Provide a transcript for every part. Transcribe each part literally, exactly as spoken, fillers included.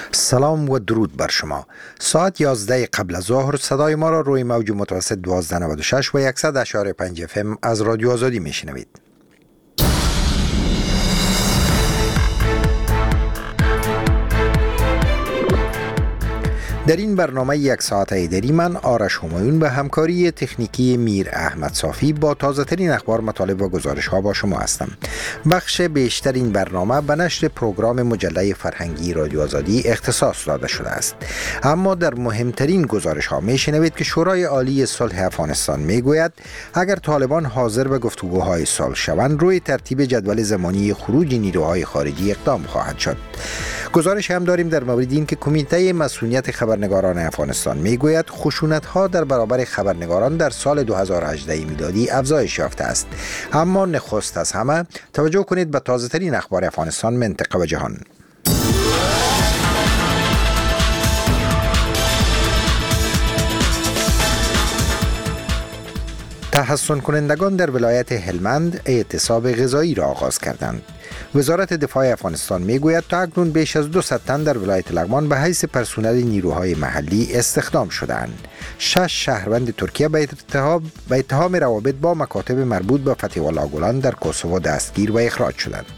سلام و درود بر شما. ساعت یازده قبل از ظهر صدای ما را روی موج متوسط دوازده نود و شش و صد و شش و پنج اف ام از رادیو آزادی میشنوید. در این برنامه یک ساعته دری من آرش همایون به همکاری تکنیکی میر احمد صافی با تازه ترین اخبار، مطالب و گزارش ها با شما هستم. بخش بیشتر این برنامه به نشر پروگرام مجله فرهنگی رادیو آزادی اختصاص داده شده است. اما در مهمترین گزارش ها می شنوید که شورای عالی صلح افغانستان می گوید اگر طالبان حاضر به گفتگوهای صلح شوند روی ترتیب جدول زمانی خروج نیروهای خارجی اقدام خواهد شد. گزارش هم داریم در مورد این که کمیته مسئولیت خبرنگاران افغانستان میگوید خشونت‌ها در برابر خبرنگاران در سال دو هزار و هجده میلادی افزایش یافته است. اما نخست از همه توجه کنید به تازه‌ترین اخبار افغانستان، منطقه و جهان. تحصن کنندگان در ولایت هلمند اعتصاب غذایی را آغاز کردند. وزارت دفاع افغانستان میگوید تا اکنون بیش از دویست تن در ولایت لغمان به حیث پرسنل نیروهای محلی استخدام شده‌اند. شش شهروند ترکیه به اتهام به اتهام روابط با مکاتب مربوط به فتح الله گلان در کوسوو دستگیر و اخراج شدند.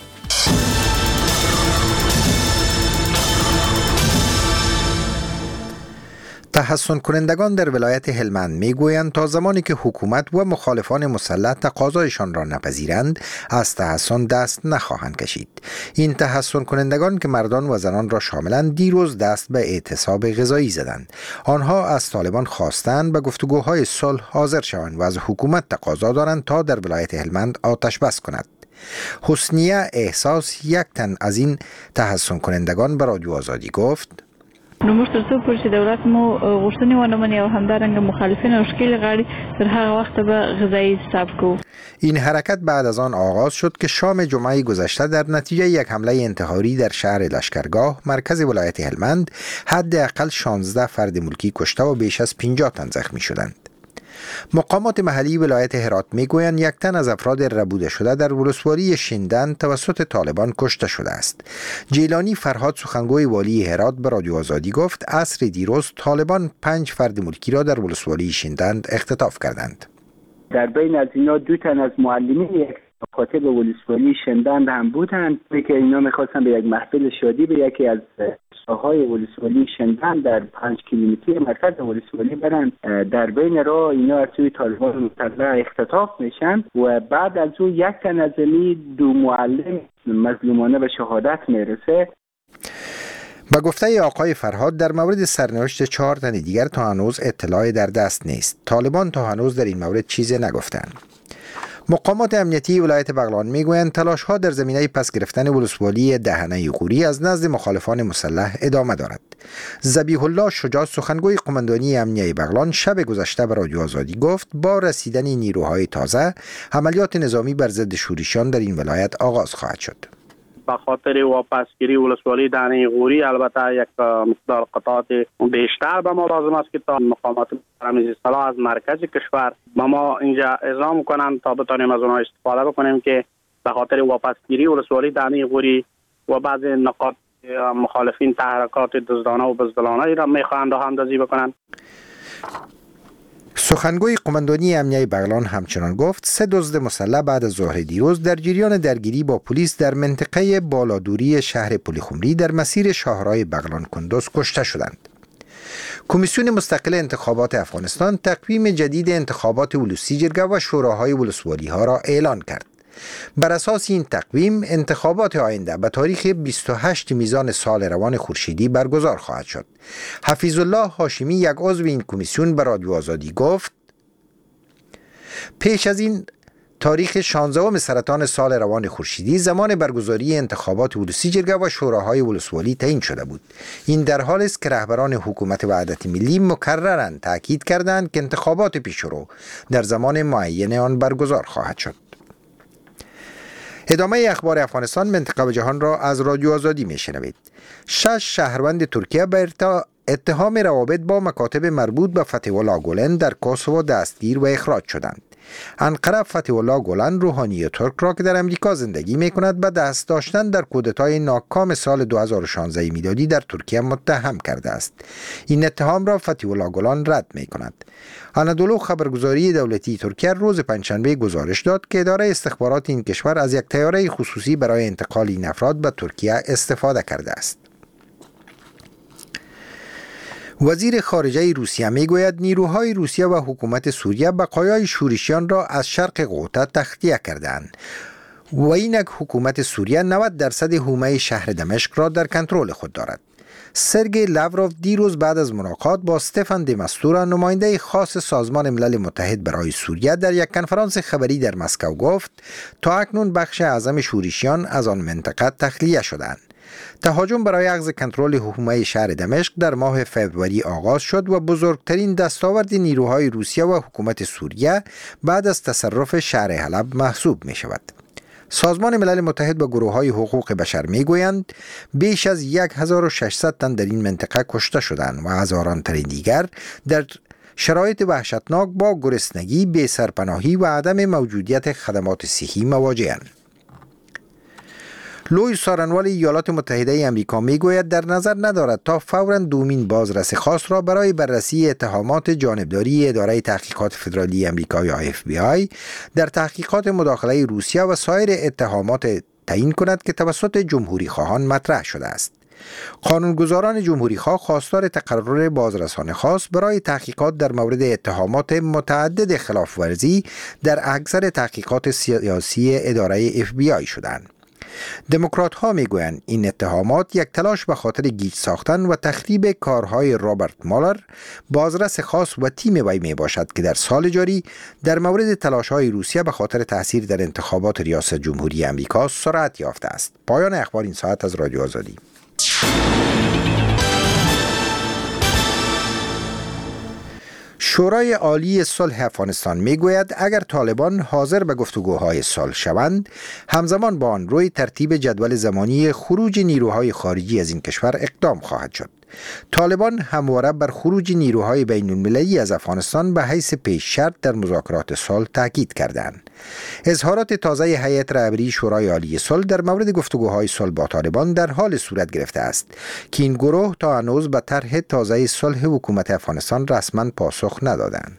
تحصن کنندگان در ولایت هلمند میگویند تا زمانی که حکومت و مخالفان مسلح تقاضایشان را نپذیرند از تحصن دست نخواهند کشید. این تحصن کنندگان که مردان و زنان را شاملند دیروز دست به اعتصاب غذایی زدند. آنها از طالبان خواستند به گفتگوهای صلح حاضر شوند و از حکومت تقاضا دارند تا در ولایت هلمند آتش بس کند. حسنیه احساس، یک تن از این تحصن کنندگان، به رادیو آزادی گفت: نو موږ تر څو پورې چې دولت مو غوښتنې ونه مني او همدارنګه مخالفین او ښکېلې غاړي تر هغه وخته به غذایی حساب کوو. این حرکت بعد از آن آغاز شد که شام جمعه گذشته در نتیجه یک حمله انتحاری در شهر لشکرگاه مرکز ولایت هلمند حداقل شانزده فرد ملکی کشته و بیش از پنجاه تن زخمی شدند. مقامات محلی ولایت هرات میگویند یک تن از افراد ربوده شده در ولسوالی شیندن توسط طالبان کشته شده است. جیلانی فرهاد، سخنگوی والی هرات، به رادیو آزادی گفت عصر دیروز طالبان پنج فرد ملکی را در ولسوالی شیندن اختطاف کردند. در بین از اینا دو تن از معلمین یک مکاتب ولسوالی شیندن هم بودند که اینا میخواستن به یک محفل شادی به یکی از ساحای ولسوالی شیندن در پنج کیلومتری مرکز ولسوالی برند. در بین راه اینا از سوی طالبان مسلح اختطاف میشن و بعد از اون یک تن از این دو معلم مظلومانه به شهادت میرسه. با گفته آقای فرهاد در مورد سرنوشت چهار تن دیگر تا هنوز اطلاعی در دست نیست. طالبان تا هنوز در این مورد چیزی نگفتند. مقامات امنیتی ولایت بغلان میگویند تلاش‌ها در زمینه پس گرفتن ولسوالی دهنه غوری از نزد مخالفان مسلح ادامه دارد. ذبیح الله شجاع، سخنگوی قماندانی امنیه بغلان، شب گذشته به رادیو آزادی گفت با رسیدن نیروهای تازه عملیات نظامی بر ضد شورشیان در این ولایت آغاز خواهد شد. به خاطر واپسگیری ولسوالی دهنه غوری البته یک مقدار قطعات بیشتر به ما لازم است که تا مقامات رمز اصلاح از مرکز کشور به ما اینجا اعزام کنند تا بتانیم از اونها استفاده بکنیم که به خاطر واپسگیری ولسوالی دهنه غوری و بعض نقاط مخالفین تحرکات دزدانه و بزدلانه را میخواهند راه اندازی بکنند. سخنگوی قماندانی امنیه بغلان همچنان گفت سه دزد مسلح بعد از ظهر دیروز در جریان درگیری با پلیس در منطقه بالادوری شهر پلیخمری در مسیر شاهراه بغلان کندوز کشته شدند. کمیسیون مستقل انتخابات افغانستان تقویم جدید انتخابات ولسی جرگه و شوراهای ولسوالی ها را اعلان کرد. بر اساس این تقویم انتخابات آینده به تاریخ بیست و هشت میزان سال روان خورشیدی برگزار خواهد شد. حفیظ الله هاشمی، یک عضو این کمیسیون، به رادیو آزادی گفت پیش از این تاریخ شانزدهم سرطان سال روان خورشیدی زمان برگزاری انتخابات ولسی جرگه و شوراهای ولسوالی تعیین شده بود. این در حالی است که رهبران حکومت وحدت ملی مکرراً تاکید کردند که انتخابات پیشرو در زمان معین آن برگزار خواهد شد. ادامه اخبار افغانستان، منطقه و جهان را از رادیو آزادی میشنوید. شش شهروند ترکیه به اتهام روابط با مکاتب مربوط به فتح الله گلن در کوسوو دستگیر و اخراج شدند. انقره فتح الله گلن روحانی ترک را که در امریکا زندگی می کند به دست داشتن در کودتای ناکام سال دو هزار و شانزده میلادی در ترکیه متهم کرده است. این اتهام را فتح الله گلن رد می کند. آنادولو خبرگزاری دولتی ترکیه روز پنجشنبه گزارش داد که اداره استخبارات این کشور از یک طیاره خصوصی برای انتقال این افراد به ترکیه استفاده کرده است. وزیر خارجه روسیه میگوید نیروهای روسیه و حکومت سوریه بقایای شورشیان را از شرق غوطه تخلیه کردند و اینک حکومت سوریه نود درصد حومه شهر دمشق را در کنترل خود دارد. سرگئی لاوروف دیروز بعد از ملاقات با استفان دی مستورا نماینده خاص سازمان ملل متحد برای سوریه در یک کنفرانس خبری در مسکو گفت تا اکنون بخش اعظم شورشیان از آن منطقه تخلیه شدند. تهاجم برای اخذ کنترل حومه شهر دمشق در ماه فوریه آغاز شد و بزرگترین دستاورد نیروهای روسیه و حکومت سوریه بعد از تصرف شهر حلب محسوب می شود. سازمان ملل متحد و گروه‌های حقوق بشر می‌گویند بیش از هزار و ششصد تن در این منطقه کشته شدند و هزاران تن دیگر در شرایط وحشتناک با گرسنگی، بی‌سرپناهی و عدم موجودیت خدمات صحی مواجه‌اند. لوی سارنوال ایالات متحده امریکا میگوید در نظر ندارد تا فوراً دومین بازرس خاص را برای بررسی اتهامات جانبداری اداره تحقیقات فدرالی امریکا یا اف بی آی در تحقیقات مداخله روسیه و سایر اتهامات تعیین کند که توسط جمهوری خواهان مطرح شده است. قانونگذاران جمهوری خواه خواستار تقرر بازرسان خاص برای تحقیقات در مورد اتهامات متعدد خلاف ورزی در اکثر تحقیقات سیاسی اداره اف بی آی شدند. دموکرات ها می گویند این اتهامات یک تلاش به خاطر گیج ساختن و تخریب کارهای رابرت مالر، بازرس خاص و تیم وی می باشد که در سال جاری در مورد تلاش های روسیه به خاطر تاثیر در انتخابات ریاست جمهوری امریکا سرعت یافته است. پایان اخبار این ساعت از رادیو آزادی. شورای عالی صلح افغانستان میگوید اگر طالبان حاضر به گفتگوهای صلح شوند، همزمان با آن روی ترتیب جدول زمانی خروج نیروهای خارجی از این کشور اقدام خواهد شد. طالبان همواره بر خروج نیروهای بین المللی از افغانستان به حیث پیش شرط در مذاکرات صلح تاکید کردند. اظهارات تازه هیئت رهبری شورای عالی صلح در مورد گفتگوهای صلح با طالبان در حال صورت گرفته است که این گروه تا هنوز به طرح تازه صلح حکومت افغانستان رسما پاسخ ندادند.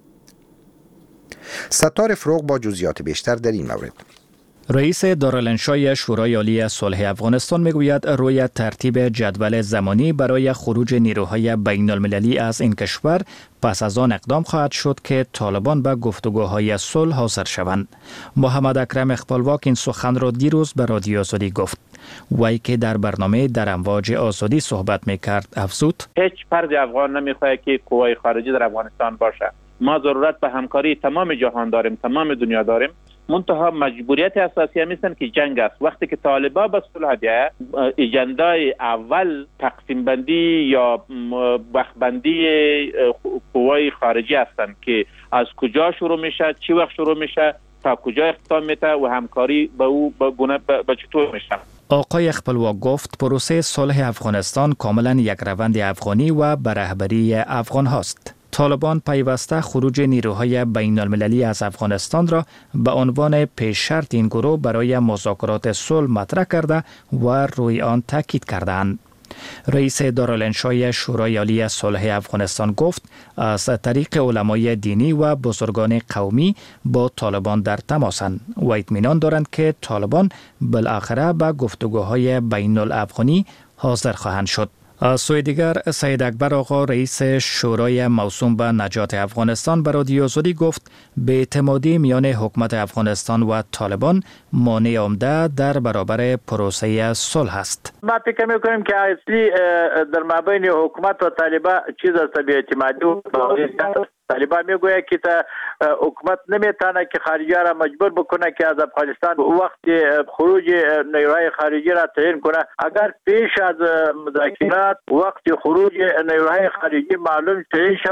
ستار فروغ با جزئیات بیشتر در این مورد. رئیس دارالانشای شورای عالی صلح افغانستان میگوید روی ترتیب جدول زمانی برای خروج نیروهای بین المللی از این کشور پس از آن اقدام خواهد شد که طالبان به گفتگوهای صلح حاضر شوند. محمد اکرم اقبالواک این سخن را دیروز به رادیو آزادی گفت. وی که در برنامه در امواج آزادی صحبت میکرد افزود: هیچ فرد افغان نمیخواهد که قوای خارجی در افغانستان باشه. ما ضرورت به همکاری تمام جهان داریم، تمام دنیا داریم. منتها مجبوریت اساسی هم است که جنگ است. وقتی که طالبان به صلح بیاید، اجندای اول تقسیم بندی یا وقت بندی قوای خارجی هستند که از کجا شروع میشه، چی وقت شروع میشه، تا کجا اختتام میشه و همکاری به او به گونه به چطور میشه. آقای اقبالواک گفت پروسه صلح افغانستان کاملا یک روند افغانی و به رهبری افغان هاست. طالبان پیوسته خروج نیروهای بین المللی از افغانستان را به عنوان پیش شرط این گروه برای مذاکرات صلح مطرح کرده و روی آن تاکید کردند. رئیس دارالانشای شورای عالی صلح افغانستان گفت از طریق علمای دینی و بزرگان قومی با طالبان در تماسند و اطمینان دارند که طالبان بالاخره به گفتگوهای بین الافغانی حاضر خواهند شد. از سوی دیگر سید اکبر آقا رئیس شورای موسوم به نجات افغانستان به رادیو آزادی گفت بی‌اعتمادی میان حکومت افغانستان و طالبان مانع عمده در برابر پروسه صلح است. ما فکر می‌کنیم که اصلی در مابین حکومت و طالبان چیز است بی‌اعتمادی و طالبان میگوید که حکومت نمیتونه که خارجی را مجبور بکنه که از افغانستان وقت خروج نیروهای خارجی را تعیین کنه. اگر پیش از مذاکرات وقت خروج نیروهای خارجی معلوم تعیین شود،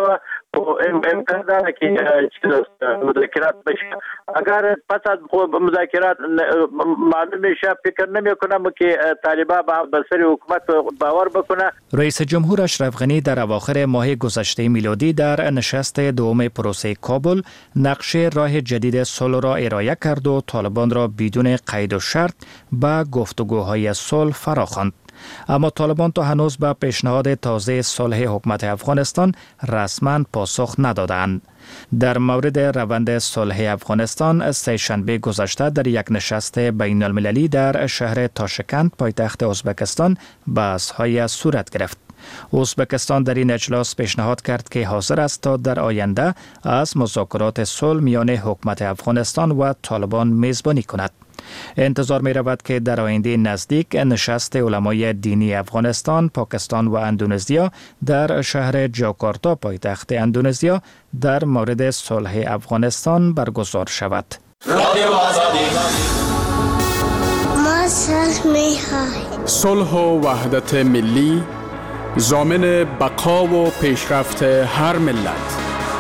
امکان داره که مذاکرات بشه. اگر پس از مذاکرات معلوم میشه، فکر نمی کنم که طالبان به سر حکومت باور بکنه. رئیس جمهور اشرف غنی در اواخر ماه گذشته میلادی در نشست دوم پروسه کابل نقشه راه جدید صلح را ارائه کرد و طالبان را بدون قید و شرط به گفتگوهای صلح فراخواند. اما طالبان تا هنوز به پیشنهاد تازه صلح حکومت افغانستان رسما پاسخ ندادند. در مورد روند صلح افغانستان سه شنبه گذشته در یک نشست بین المللی در شهر تاشکند پایتخت ازبکستان بحث‌های صورت گرفت. ازبکستان در این اجلاس پیشنهاد کرد که حاضر است تا در آینده از مذاکرات صلح میان حکومت افغانستان و طالبان میزبانی کند. انتظار می رود که در آینده نزدیک نشست علمای دینی افغانستان، پاکستان و اندونزیا در شهر جاکارتا پایتخت اندونزیا در مورد صلح افغانستان برگزار شود. ما صلح می خواهیم. صلح و وحدت ملی ضامن بقا و پیشرفت هر ملت.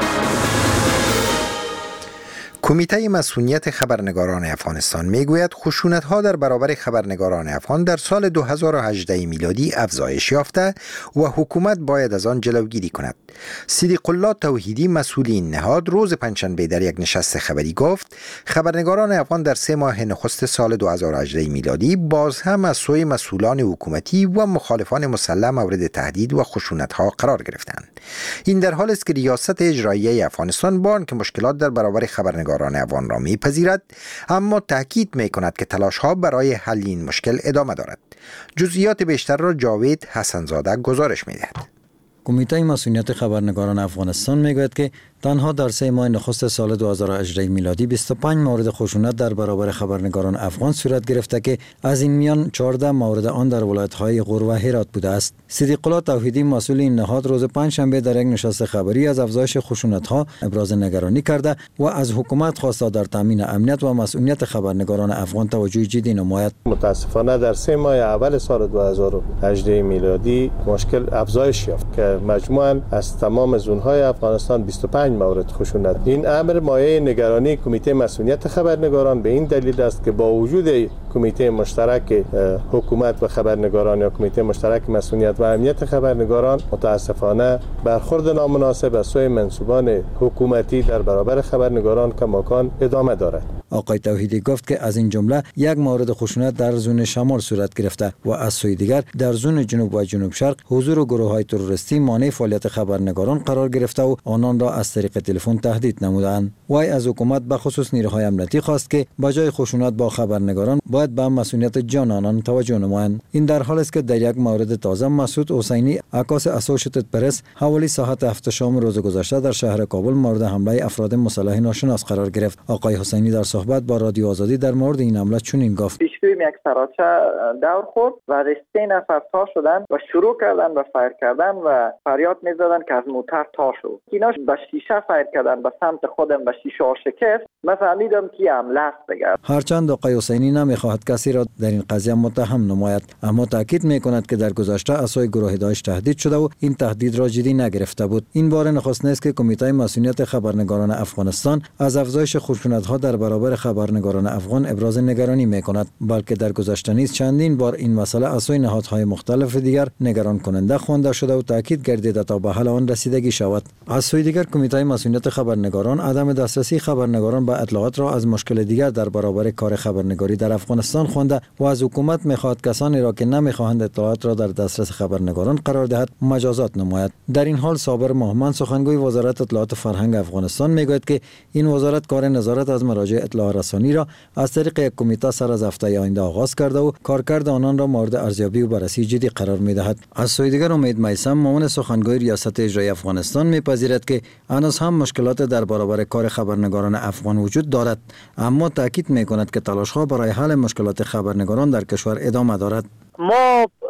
کمیته مسئولیت خبرنگاران افغانستان میگوید خشونت‌ها در برابر خبرنگاران افغان در سال دو هزار و هجده میلادی افزایش یافته و حکومت باید از آن جلوگیری کند. صدیق الله توحیدی مسئول این نهاد روز پنجشنبه در یک نشست خبری گفت خبرنگاران افغان در سه ماه نخست سال دو هزار و هجده میلادی باز هم از سوی مسئولان حکومتی و مخالفان مسلح مورد تهدید و خشونت‌ها قرار گرفتند. این در حالی است که ریاست اجراییه افغانستان با آنکه مشکلات در برابر خبرنگاران افغان را میپذیرد، اما تاکید میکند که تلاش‌ها برای حل این مشکل ادامه دارد. جزئیات بیشتر را جاوید حسنزاده گزارش میدهد. کمیته مسئولیت خبرنگاران افغانستان میگوید که تنها در سه ماه نخست سال دو هزار و هجده میلادی بیست و پنج مورد خشونت در برابر خبرنگاران افغان صورت گرفته که از این میان چهارده مورد آن در ولایت‌های غور و هرات بوده است. صدیق الله توحیدی مسئول این نهاد روز پنجشنبه در یک نشست خبری از افزایش خشونت‌ها ابراز نگرانی کرده و از حکومت خواسته در تامین امنیت و مسئولیت خبرنگاران افغان توجه جدی نماید. متاسفانه در سه ماه اول سال دو هزار و هجده میلادی مشکل افزایش یافت که مجموعاً از تمام زون‌های افغانستان بیست و پنج مورد خشونت. این امر مایه نگرانی کمیته مسئولیت خبرنگاران به این دلیل است که با وجود کمیته مشترک حکومت و خبرنگاران یا کمیته مشترک مسئولیت و امنیت خبرنگاران متاسفانه برخورد نامناسب از سوی منسوبان حکومتی در برابر خبرنگاران کماکان ادامه دارد. آقای توحیدی گفت که از این جمله یک مورد خشونت در زون شمال صورت گرفته و از سوی دیگر در زون جنوب و جنوب شرق حضور و گروه‌های تروریستی مانع فعالیت خبرنگاران قرار گرفته و آنان را از طریق تلفن تهدید نمودند. وای از حکومت به خصوص نیروهای امنیتی خواست که بجای خشونت با خبرنگاران باید به مسئولیت جان آنان توجه نمایند. این در حالی است که در یک مورد تازه مسعود حسینی عکاس اسوسییتد پرس حوالی ساعت هفت شام روز گذشته در شهر کابل مورد حمله افراد مسلح ناشناس قرار گرفت. آقای حسینی در صحبت با رادیو آزادی در مورد این حمله چنین گفت: پیشروی یک سراچه دور خورد و سه نفر تا شدن و شروع کردن به فایر کردن و فریاد می‌زدن که از موتر تا شو. اینا به شیشه فایر کردن به سمت خودم و شیشه ها شکست. من فهمیدم که حمله است دیگه. هرچند آقای حسینی نمی‌خواهد کسی را در این قضیه متهم نماید، اما تاکید می‌کند که در گذشته از سوی گروه داعش تهدید شده و این تهدید را جدی نگرفته بود. این بار نخست است که کمیته مسئولیت خبرنگاران افغانستان از افزایش خشونت‌ها در برابر خبرنگاران افغان ابراز نگرانی می‌کند، بلکه در گذشته نیز چندین بار این مسئله از سوی نهادهای مختلف دیگر نگران کننده خوانده شده و تاکید گردیده تا به حل آن رسیدگی شود. از سوی دیگر کمیته مسئولیت خبرنگاران عدم دسترسی خبرنگاران به اطلاعات را از مشکل دیگر در برابر کار خبرنگاری در افغانستان خوانده و از حکومت می‌خواهد کسانی را که نمی‌خواهند اطلاعات را در دسترس خبرنگاران قرار دهد مجازات نماید. در این حال صابر محمد سخنگوی وزارت اطلاعات فرهنگ افغانستان میگوید که این وزارت کار نظارت از مراجع اطلاع رسانی را از طریق یک کمیته سر از هفته آینده آغاز کرده و کارکرد آنان را مورد ارزیابی و بررسی جدی قرار می‌دهد. از سوی دیگر امید میثم معاون سخنگوی ریاست اجرایی افغانستان می‌پذیرد که هنوز هم مشکلات در برابر کار خبرنگاران افغان وجود دارد، اما تاکید می‌کند که تلاش‌ها برای حل مشکلات خبرنگاران در کشور ادامه دارد. ما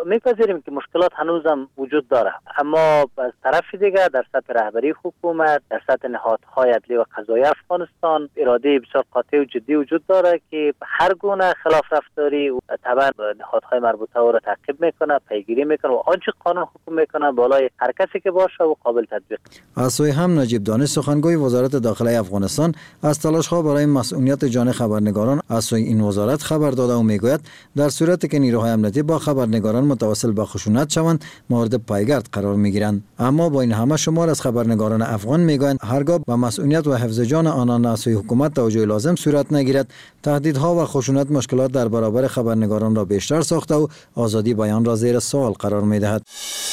میپذیریم که مشکلات هنوزم وجود داره، اما از طرف دیگه در سطح رهبری حکومت، در سطح نهادهای عدلی و قضایی افغانستان اراده بسیار قاطع و جدی وجود داره که هر گونه خلاف رفتاری و طبعا نهادهای مربوطه او را تعقیب میکنه، پیگیری میکنه و آنچه قانون حکم میکنه بالای هر کسی که باشه و قابل تطبیق. از سوی هم نجیب دانش سخنگوی وزارت داخلی افغانستان از تلاش‌ها برای مسئولیت جان خبرنگاران از سوی این وزارت خبر داده و میگوید در صورتی که نیروهای امنیتی با خبرنگاران متوسل به خشونت شوند مورد پایگرد قرار میگیرند. اما با این همه شمار از خبرنگاران افغان میگویند هرگاه به مسئولیت و حفظ جان آنان از سوی حکومت توجه لازم صورت نگیرد، تهدیدها و خشونت مشکلات در برابر خبرنگاران را بیشتر ساخته و آزادی بیان را زیر سوال قرار میدهد.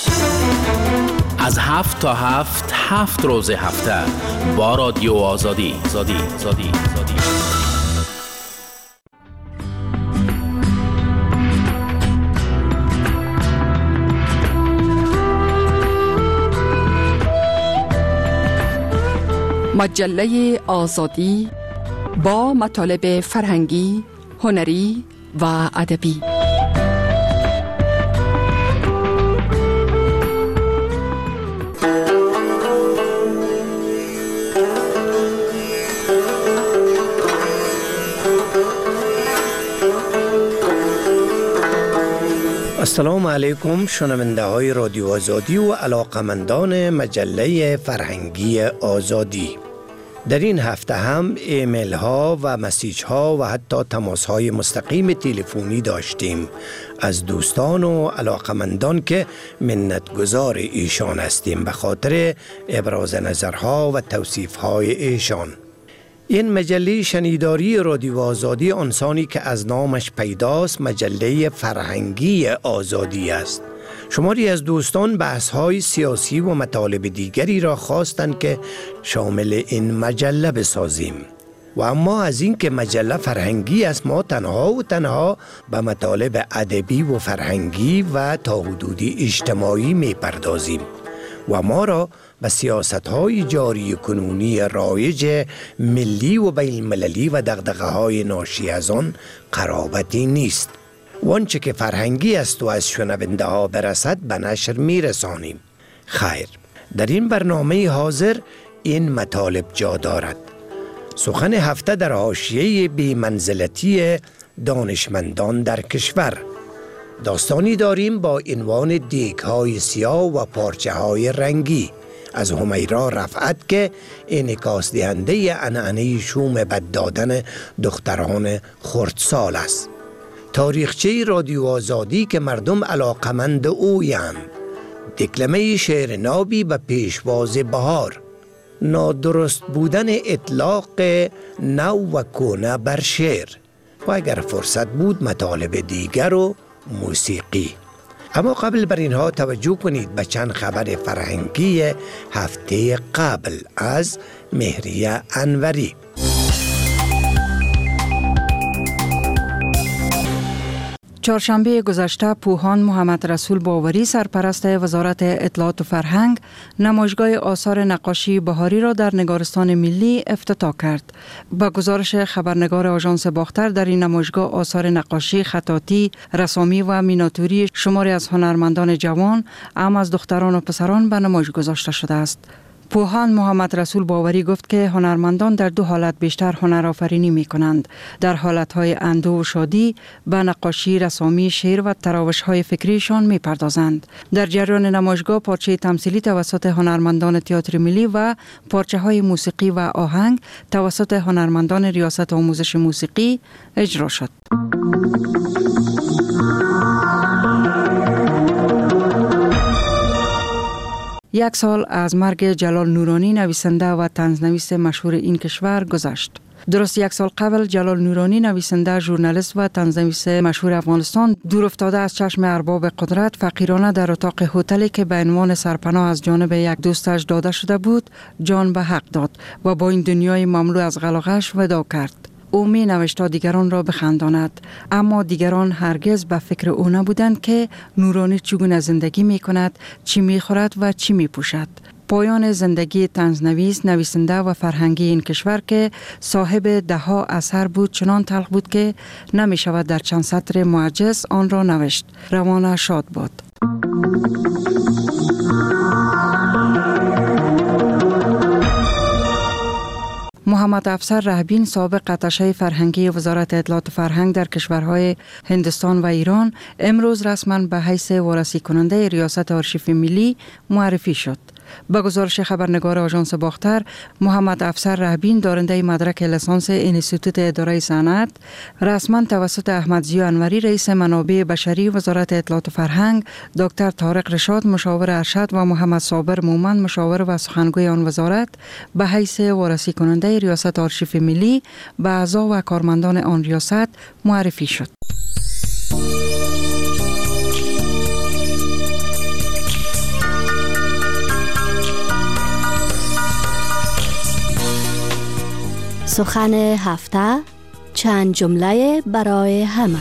از هفت تا هفت هفت روز هفته با رادیو آزادی زادی زادی زادی مجله آزادی با مطالب فرهنگی، هنری و ادبی. السلام علیکم شنونده های رادیو آزادی و علاقمندان مجله فرهنگی آزادی. در این هفته هم ایمیل ها و مسیج ها و حتی تماس های مستقیم تلفنی داشتیم از دوستان و علاقمندان که منتگزار ایشان هستیم به خاطر ابراز نظرها و توصیف های ایشان. این مجله شنیداری رادیو آزادی آنسانی که از نامش پیداست مجله فرهنگی آزادی است. شماری از دوستان بحث‌های سیاسی و مطالب دیگری را خواستند که شامل این مجله بسازیم و اما از این که مجله فرهنگی است ما تنها و تنها به مطالب ادبی و فرهنگی و تا حدودی اجتماعی می‌پردازیم و ما را به سیاست‌های جاری کنونی رایج ملی و بین المللی و دغدغه‌های ناشی از آن قرابتی نیست. وانچه که فرهنگی است و از شنونده ها برسد به نشر می رسانیم. خیر، در این برنامه حاضر این مطالب جا دارد. سخن هفته در حاشیه بی منزلتی دانشمندان در کشور. داستانی داریم با عنوان دیگ های سیاه و پارچه های رنگی از همیرا رفعت که انعکاس دهنده عنعنه شوم بد دادن دختران خردسال است. تاریخچه رادیو آزادی که مردم علاقمند اویند. دکلمه شعر نابی به پیشواز بهار. نادرست بودن اطلاق نو و کونه بر شعر و اگر فرصت بود مطالب دیگر و موسیقی. اما قبل بر اینها توجه کنید به چند خبر فرهنگی هفته قبل از مهریه انوری. چهارشنبه گذشته پوهان محمد رسول باوری سرپرست وزارت اطلاعات و فرهنگ نمایشگاه آثار نقاشی بهاری را در نگارستان ملی افتتاح کرد. با گزارش خبرنگار آژانس باختر در این نمایشگاه آثار نقاشی، خطاطی، رسامی و میناتوری شماری از هنرمندان جوان اما از دختران و پسران به نمایش گذاشته شده است. پوهان محمد رسول باوری گفت که هنرمندان در دو حالت بیشتر هنرآفرینی می کنند. در حالتهای اندوه و شادی به نقاشی، رسامی، شعر و تراوش‌های فکریشان می پردازند. در جریان نمایشگاه پارچه تمثیلی توسط هنرمندان تئاتر ملی و پارچه های موسیقی و آهنگ توسط هنرمندان ریاست آموزش موسیقی اجرا شد. یک سال از مرگ جلال نورانی نویسنده و طنزنویس مشهور این کشور گذشت. درست یک سال قبل جلال نورانی نویسنده، ژورنالیست و طنزنویس مشهور افغانستان دور افتاده از چشم ارباب قدرت فقیرانه در اتاق هتلی که به عنوان سرپناه از جانب یک دوستش داده شده بود جان به حق داد و با این دنیای مملو از غلاغش وداع کرد. او می نوشت تا دیگران را بخنداند، اما دیگران هرگز به فکر او نبودند که نورانی چگونه زندگی می کند، چی می خورد و چی می پوشد. پایان زندگی طنزنویس، نویسنده و فرهنگی این کشور که صاحب ده ها اثر بود چنان تلخ بود که نمی شود در چند سطر معجز آن را نوشت. روان شاد باد. محمد افسر رهبین، سابق آتشه فرهنگی وزارت اطلاعات و فرهنگ در کشورهای هندوستان و ایران، امروز رسما به حیث وارسی کننده ریاست آرشیو ملی معرفی شد. به گزارش خبرنگار آژانس باختر، محمد افسر رهبین دارنده مدرک لیسانس انستیتوت اداره صنعت رسما توسط احمد ضیا انوری رئیس منابع بشری وزارت اطلاعات و فرهنگ، دکتر طارق رشاد مشاور ارشد و محمد صابر مومند مشاور و سخنگوی آن وزارت به حیث وارسی کننده ریاست آرشیو ملی به اعضا و کارمندان آن ریاست معرفی شد. سخن هفته، چند جمله برای همه.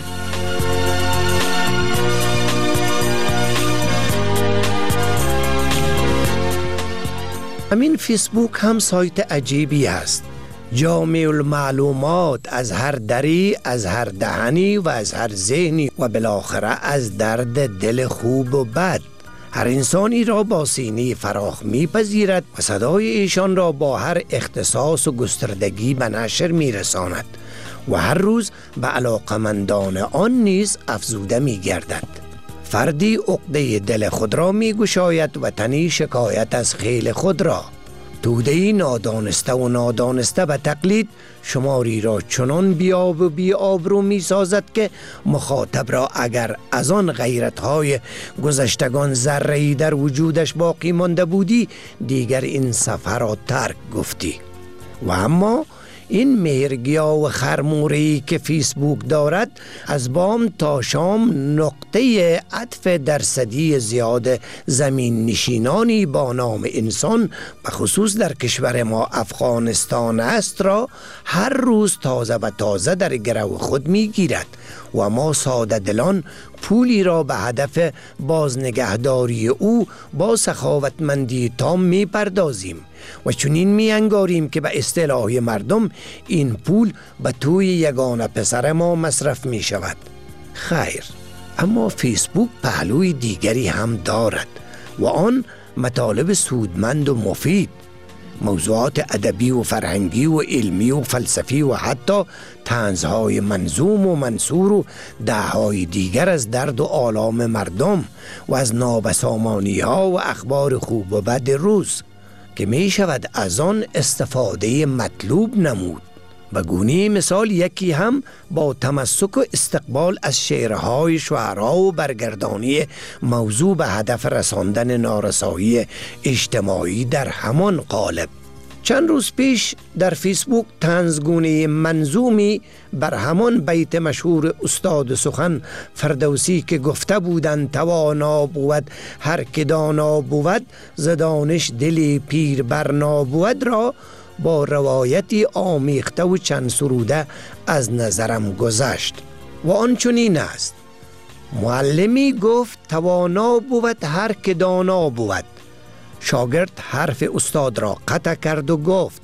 همین فیسبوک هم سایت عجیبی است. جامع المعلومات از هر دری، از هر دهنی و از هر ذهنی و بالاخره از درد دل خوب و بد. هر انسانی را با سینه فراخ میپذیرد و صدای ایشان را با هر اختصاص و گستردگی به نشر میرساند و هر روز به علاقمندان آن نیز افزوده میگردد. فردی عقده دل خود را میگشاید و تنی شکایت از خیل خود را. توده‌ای نادانسته و نادانسته به تقلید شماری را چنان بیاب و بی آبرو می سازد که مخاطب را اگر از آن غیرت‌های گذشتگان ذره‌ای در وجودش باقی مانده بودی دیگر این سفر را ترک گفتی. و اما این مهرگیا و خرموره‌ای که فیسبوک دارد از بام تا شام نقطه عطف درصدی زیاد زمین نشینانی با نام انسان به خصوص در کشور ما افغانستان است را هر روز تازه و تازه در گرو خود می گیرد و ما ساده دلان پولی را به هدف بازنگهداری او با سخاوتمندی تام می پردازیم و چنین می انگاریم که به اصطلاح مردم این پول به توی یگانه پسر ما مصرف می شود. خیر، اما فیسبوک پهلوی دیگری هم دارد و آن مطالب سودمند و مفید، موضوعات ادبی و فرهنگی و علمی و فلسفی و حتی طنزهای منظوم و منصور و دههای دیگر از درد و آلام مردم و از نابسامانی ها و اخبار خوب و بد روز که می شود از آن استفاده مطلوب نمود. به گونه مثال یکی هم با تمسک و استقبال از شعرهای شعرا و برگردانی موضوع به هدف رساندن نارسایی اجتماعی در همان قالب. چند روز پیش در فیسبوک طنزگونه منظومی بر همان بیت مشهور استاد سخن فردوسی که گفته بودند توانا بود هر که دانا بود ز دانش دلی پیر برنا بود را با روایتی آمیخته و چند سروده از نظرم گذشت و آن چنین است: معلمی گفت توانا بود هر که دانا بود. شاگرد حرف استاد را قطع کرد و گفت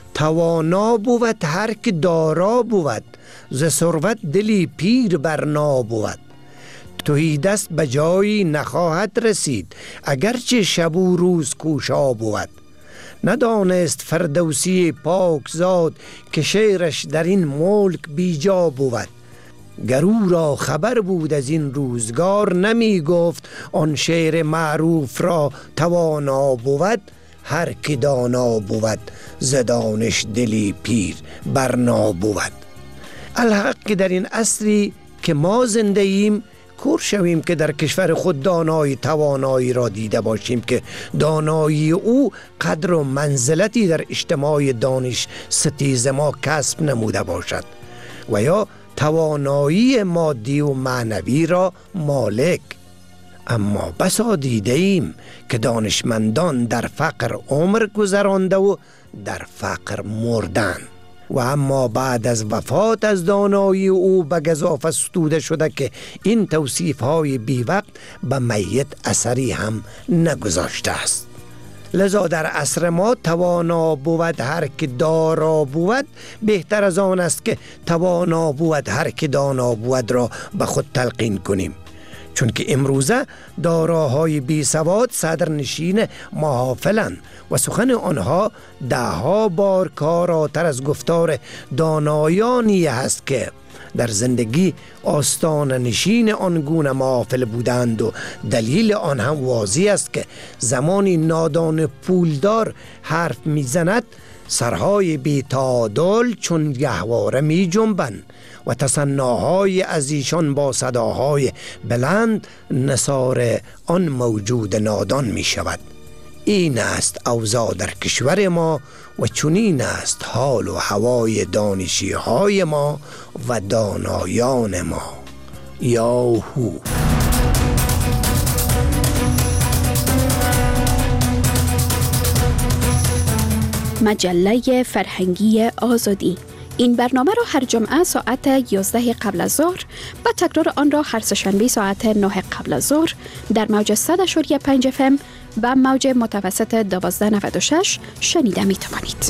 توانا بود هر که دارا بود ز ثروت دلی پیر برنا بود. تهی دست به جایی نخواهد رسید اگرچه شب و روز کوشا بود. ندانست فردوسی پاکزاد که شعرش در این ملک بیجا بود. گرو را خبر بود از این روزگار نمی گفت آن شعر معروف را توانا بود هر که دانا بود ز دانش دلی پیر برنا بود. الحق که در این عصری که ما زنده ایم کور شویم که در کشور خود دانایی توانایی را دیده باشیم که دانایی او قدر و منزلتی در اجتماع دانش ستیز ما کسب نموده باشد و یا توانایی مادی و معنوی را مالک. اما بسا دیده ایم که دانشمندان در فقر عمر گذرانده و در فقر مردن و اما بعد از وفات از دانایی او به گزافه ستوده شده که این توصیف های بی وقت به میت اثری هم نگذاشته است. لذا در عصر ما توانا بود هر که دارا بود بهتر از آن است که توانا بود هر که دانا بود را به خود تلقین کنیم، چون که امروزه داراهای بی سواد صدر نشین محافلند و سخن آنها ده ها بار کاراتر از گفتار دانایانی هست که در زندگی آستان نشین آنگونه محافل بودند و دلیل آن هم واضح است که زمانی نادان پولدار حرف میزند سرهای بی تعادل چون گهواره می جنبند و تصنعهای از ایشان با صداهای بلند نثار آن موجود نادان می شود. این است اوضاع در کشور ما و چنین است حال و هوای دانشی های ما و دانایان ما. یاهو. مجله فرهنگی آزادی. این برنامه را هر جمعه ساعت یازده قبل از ظهر و تکرار آن را هر سه‌شنبه ساعت نه قبل از ظهر در موج صد و پنج اف ام و موج متوسط دوازده نود و شش شنیده می توانید.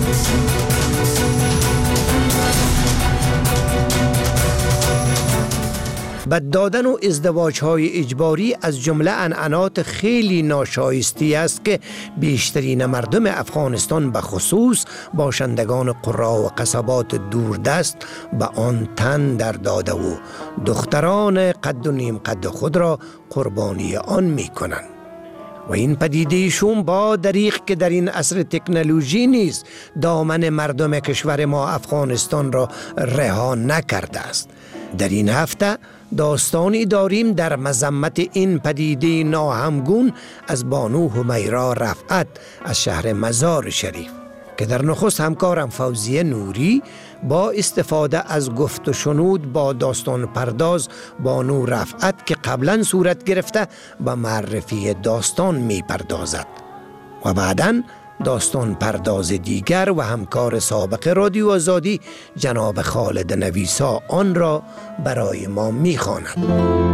بد دادن و ازدواج‌های اجباری از جمله عنعنات خیلی ناشایستی است که بیشترین مردم افغانستان به خصوص باشندگان قرا و قصبات دوردست به آن تن در داده و دختران قد و نیم قد خود را قربانی آن می کنند. و این پدیده شوم با دریغ که در این عصر تکنولوژی نیز دامن مردم کشور ما افغانستان را رها نکرده است. در این هفته داستانی داریم در مذمت این پدیده ناهمگون از بانو همیرا رفعت از شهر مزار شریف که در نخست همکارم فوزیه نوری با استفاده از گفت و شنود با داستان پرداز بانو رفعت که قبلا صورت گرفته به معرفی داستان می پردازد و بعداً داستان پرداز دیگر و همکار سابق رادیو آزادی جناب خالد نویسا آن را برای ما می خواند.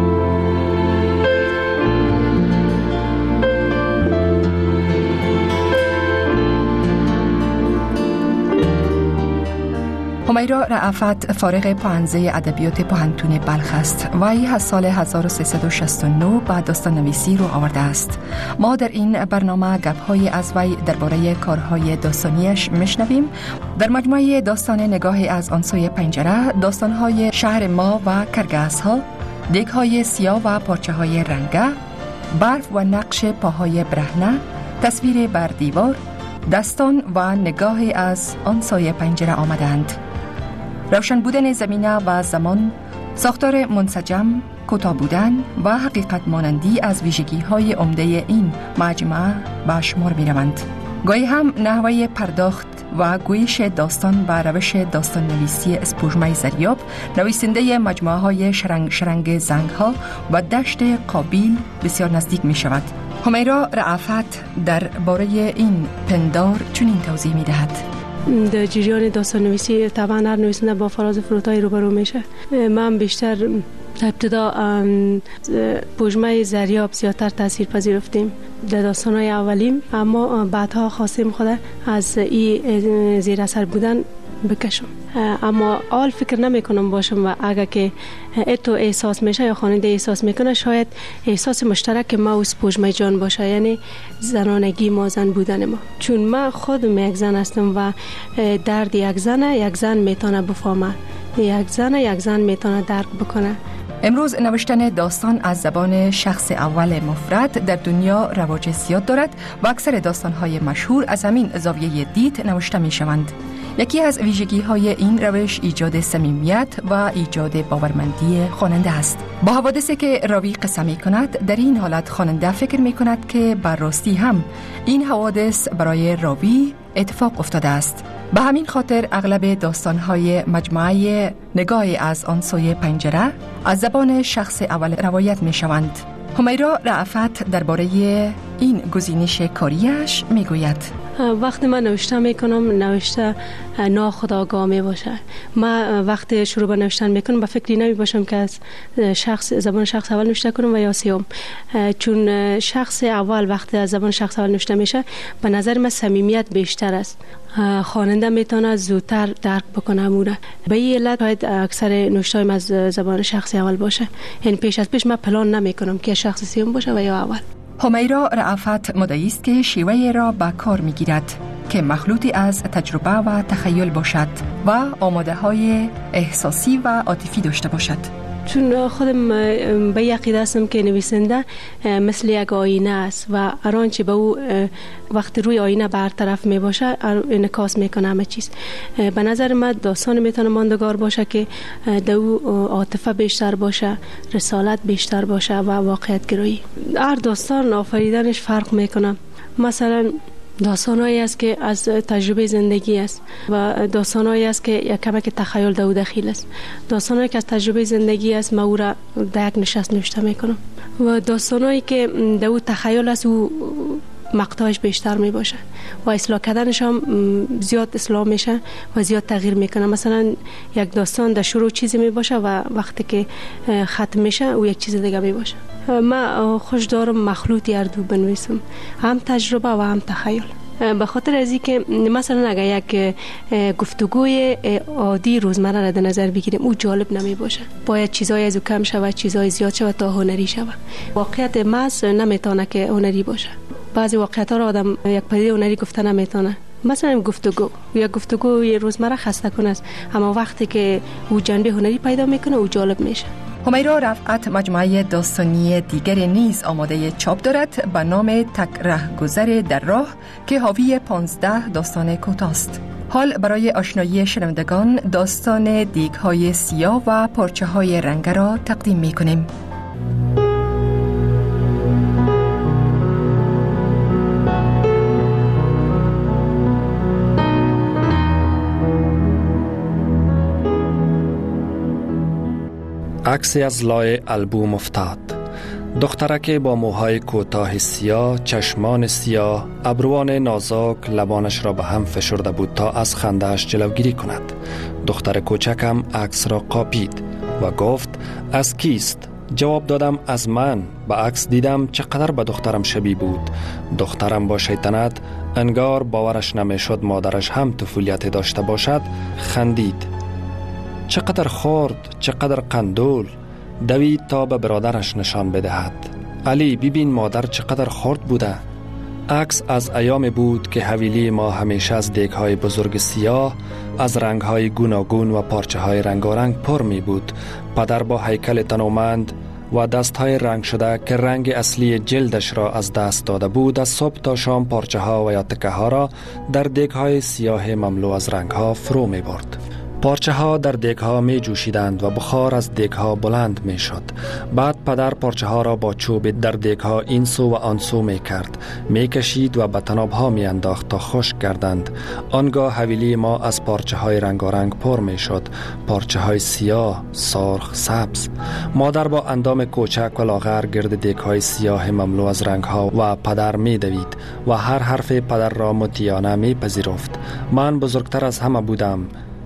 همیرا رأفت فارغ پانزه ادبیات پوهنتون بلخ است و ای از سال هزار و سیصد و شصت و نه بعد داستان نویسی رو آورده است. ما در این برنامه گپ‌های از وی درباره کارهای داستانیش میشنویم. در مجموعه داستان نگاهی از آن سوی پنجره، داستانهای شهر ما و کرگس‌ها، دیگ‌های سیاه و پارچه‌های رنگه، برف و نقش پاهای برهنه، تصویر بر دیوار، داستان و نگاهی از آن سوی پنجره آمدند. روشن بودن زمینه و زمان، ساختار منسجم، کوتاه بودن و حقیقت مانندی از ویژگی های عمده این مجموعه به شمار می روند. گاهی هم نحوه پرداخت و گویش داستان و روش داستان نویسی اسپوژمه زریاب، نویسنده مجموعه های شرنگ شرنگ زنگ ها و دشت قابیل بسیار نزدیک می شود. همیرا رأفت در باره این پندار چنین توضیح می دهد. در جریان داستان نویسی طبعا هر نویسنده با فراز فروتای روبرو میشه. من بیشتر ابتدا پوجمه زریاب زیادتر تاثیر پذیرفتیم در داستان‌های اولیم، اما بعدها خواستیم خود از این زیر اثر بودن بکشم. اما آل فکر نمی کنم باشم و اگر که اتو احساس میشه یا خواننده احساس میکنه شاید احساس مشترک ما و اسپوژمه جان باشه، یعنی زنانگی ما، زن بودن ما. چون من خودم یک زن هستم و درد یک زن یک زن میتونه بفهمه، یک زن یک زن میتونه درک بکنه. امروز نوشتن داستان از زبان شخص اول مفرد در دنیا رواج زیاد دارد و اکثر داستان‌های مشهور از همین زاویه دید نوشته می‌شوند. یکی از ویژگی‌های این روش ایجاد صمیمیت و ایجاد باورمندی خواننده است. با حوادثی که راوی قصه می‌کند، در این حالت خواننده فکر می‌کند که بر راستی هم این حوادث برای راوی اتفاق افتاده است. به همین خاطر اغلب داستان‌های مجموعه نگاهی از آن سوی پنجره از زبان شخص اول روایت می‌شوند. همیرا رأفت درباره این گزینش کاریش میگوید: وقتی من نوشته میکنم نوشته ناخودآگاه می باشه. من وقتی شروع به نوشتن میکنم به فکری نمی باشم که از شخص زبان شخص اول نوشته کنم و یا سیوم، چون شخص اول وقتی از زبان شخص اول نوشته میشه به نظر من صمیمیت بیشتر است. خواننده میتونه زودتر درک بکنه اموره. به این علت باید اکثر نوشته‌ام از زبان شخص اول باشه. یعنی پیش از پیش من پلان نمیکنم که شخص سیوم باشه و یا اول. همیرا رأفت مدعی است که شیوه را به کار میگیرد که مخلوطی از تجربه و تخیل باشد و آماده های احساسی و عاطفی داشته باشد. چون خودم به عقیده هستم که نویسنده مثل یک آینه است و هر آنچه به او وقتی روی آینه برطرف می باشه انعکاس میکنه همه چیز. به نظر من داستان میتونه ماندگار باشه که در او عاطفه بیشتر باشه، رسالت بیشتر باشه و واقعیت گرایی. هر داستان آفریدنش فرق میکنه. مثلا داستانایی است که از تجربه زندگی است و داستانایی است که یک کمک تخیل در او دخیل است. داستانایی که از تجربه زندگی است ما او را در یک نشست نوشته میکنم و داستانایی که در او تخیل است او مقطعش بیشتر می باشه و اصلاح کردنش هم زیاد اصلاح میشه و زیاد تغییر میکنه. مثلا یک داستان در شروع چیزی می باشه و وقتی که ختم میشه او یک چیز دیگه می باشه. من خوش دارم مخلوطی هر دو بنویسم، هم تجربه و هم تخیل. به خاطر از اینکه مثلا اگر یک گفتگوی عادی روزمره را در نظر بگیریم او جالب نمی باشه. باید چیزای از او کم شود، چیزای زیاد شود تا هنری شود. واقعیت محض نمیتونه که هنری باشه. بعضی واقعیت ها را آدم یک پدیده هنری گفته نمیتونه. مثلا گفتگو یا گفتگو یه روزمره خسته کنه است، اما وقتی که او جنبه هنری پیدا میکنه او جالب میشه. همیرا رفعت مجموعه داستانی دیگر نیز آماده چاپ دارد به نام تک رهگذر در راه که حاوی پانزده داستان کوتاه است. حال برای آشنایی شنوندگان داستان دیگ‌های سیاه و پارچه‌های رنگ را تقدیم می‌کنیم. عکسی از لای البوم افتاد. دخترک با موهای کوتاه سیاه، چشمان سیاه، ابروان نازک لبانش را به هم فشرده بود تا از خنده‌اش جلوگیری کند. دختر کوچکم عکس را قاپید و گفت از کیست؟ جواب دادم از من. به عکس دیدم چقدر به دخترم شبیه بود. دخترم با شیطنت انگار باورش نمیشد مادرش هم طفولیت داشته باشد خندید. چقدر خورد، چقدر قندول. دوید تا به برادرش نشان بدهد. علی ببین مادر چقدر خورد بوده. عکس از ایام بود که حویلی ما همیشه از دیگ‌های بزرگ سیاه از رنگ‌های گوناگون و پارچه‌های رنگارنگ پر می بود. پدر با هیکل تنومند و دست‌های رنگ شده که رنگ اصلی جلدش را از دست داده بود از صبح تا شام پارچه‌ها و یا تکه‌ها را در دیگ‌های سیاه مملو از رنگ‌ها فرو می برد. پارچه ها در دیگ ها می جوشیدند و بخار از دیگ ها بلند می شد. بعد پدر پارچه ها را با چوب در دیگ ها این سو و آن سو می کرد. می کشید و به تناب ها می انداخت تا خشک گردند. آنگاه حویلی ما از پارچه های رنگارنگ پر می شد. پارچه های سیاه، سرخ، سبز. مادر با اندام کوچک و لاغر گرد دیگ های سیاه مملو از رنگ ها و پدر می دوید و هر حرف پدر را مطیعانه می پذیرفت. من بزرگتر از همه بودم.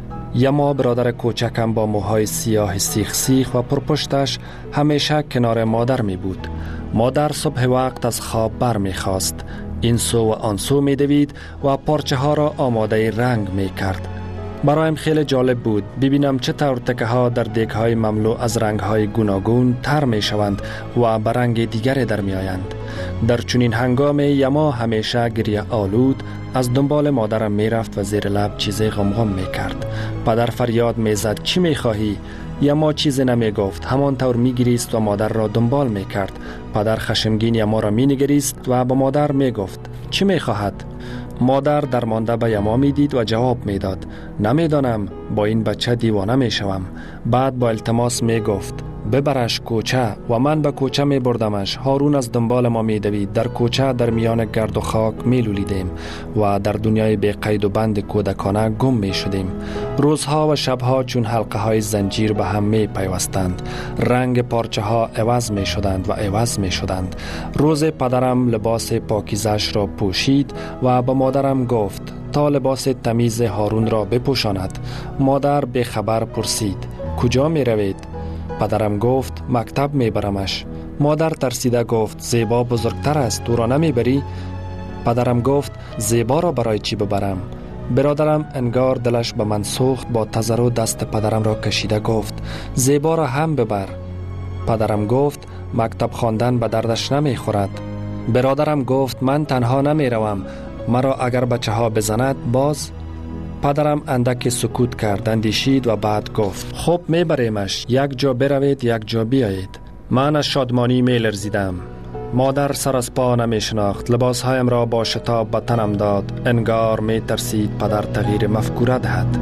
یما برادر کوچکم با موهای سیاه سیخ سیخ و پرپشتش همیشه کنار مادر می بود. مادر صبح وقت از خواب بر می خواست. این سو و آن سو می دوید و پارچه ها را آماده رنگ می کرد. برایم خیلی جالب بود ببینم چطور تکه ها در دیگ های مملو از رنگ های گوناگون تر می شوند و به رنگ دیگری در می آیند. در چنین هنگام یما همیشه گریه آلود از دنبال مادرم می رفت و زیر لب چیزی غمغم می کرد. پدر فریاد می زد چی می خواهی؟ یما چیزی نمی گفت، همان طور می گریست و مادر را دنبال می کرد. پدر خشمگین یما را می نگریست و با مادر می گفت چی می خواهد؟ مادر درمانده به یما می دید و جواب می داد نمی دانم، با این بچه دیوانه می شوم. بعد با التماس می گفت ببرش کوچه و من به کوچه می بردمش. هارون از دنبال ما می دوید. در کوچه در میان گرد و خاک می لولیدیم و در دنیای بی قید و بند کودکانه گم می شدیم. روزها و شبها چون حلقه های زنجیر به هم می پیوستند. رنگ پارچه ها عوض می شدند و عوض می شدند. روز پدرم لباس پاکیزش را پوشید و به مادرم گفت تا لباس تمیز هارون را بپوشاند. مادر به خبر پرسید کجا می روید؟ پدرم گفت مکتب می برمش. مادر ترسیده گفت زیبا بزرگتر است، تو را نمی بری؟ پدرم گفت زیبا را برای چی ببرم؟ برادرم انگار دلش به من سوخت، با تضرع دست پدرم را کشیده گفت زیبا را هم ببر. پدرم گفت مکتب خواندن به دردش نمی خورد. برادرم گفت من تنها نمی روم، مرا اگر بچه ها بزند باز؟ پدرم اندک سکوت کرد، اندیشید و بعد گفت خب می بریمش، یک جا بروید یک جا بیایید. من از شادمانی می لرزیدم. مادر سر از پا نمی شناخت. لباسهایم را با شتاب به تنم داد. انگار می ترسید پدر تغییر مفکوره دهد.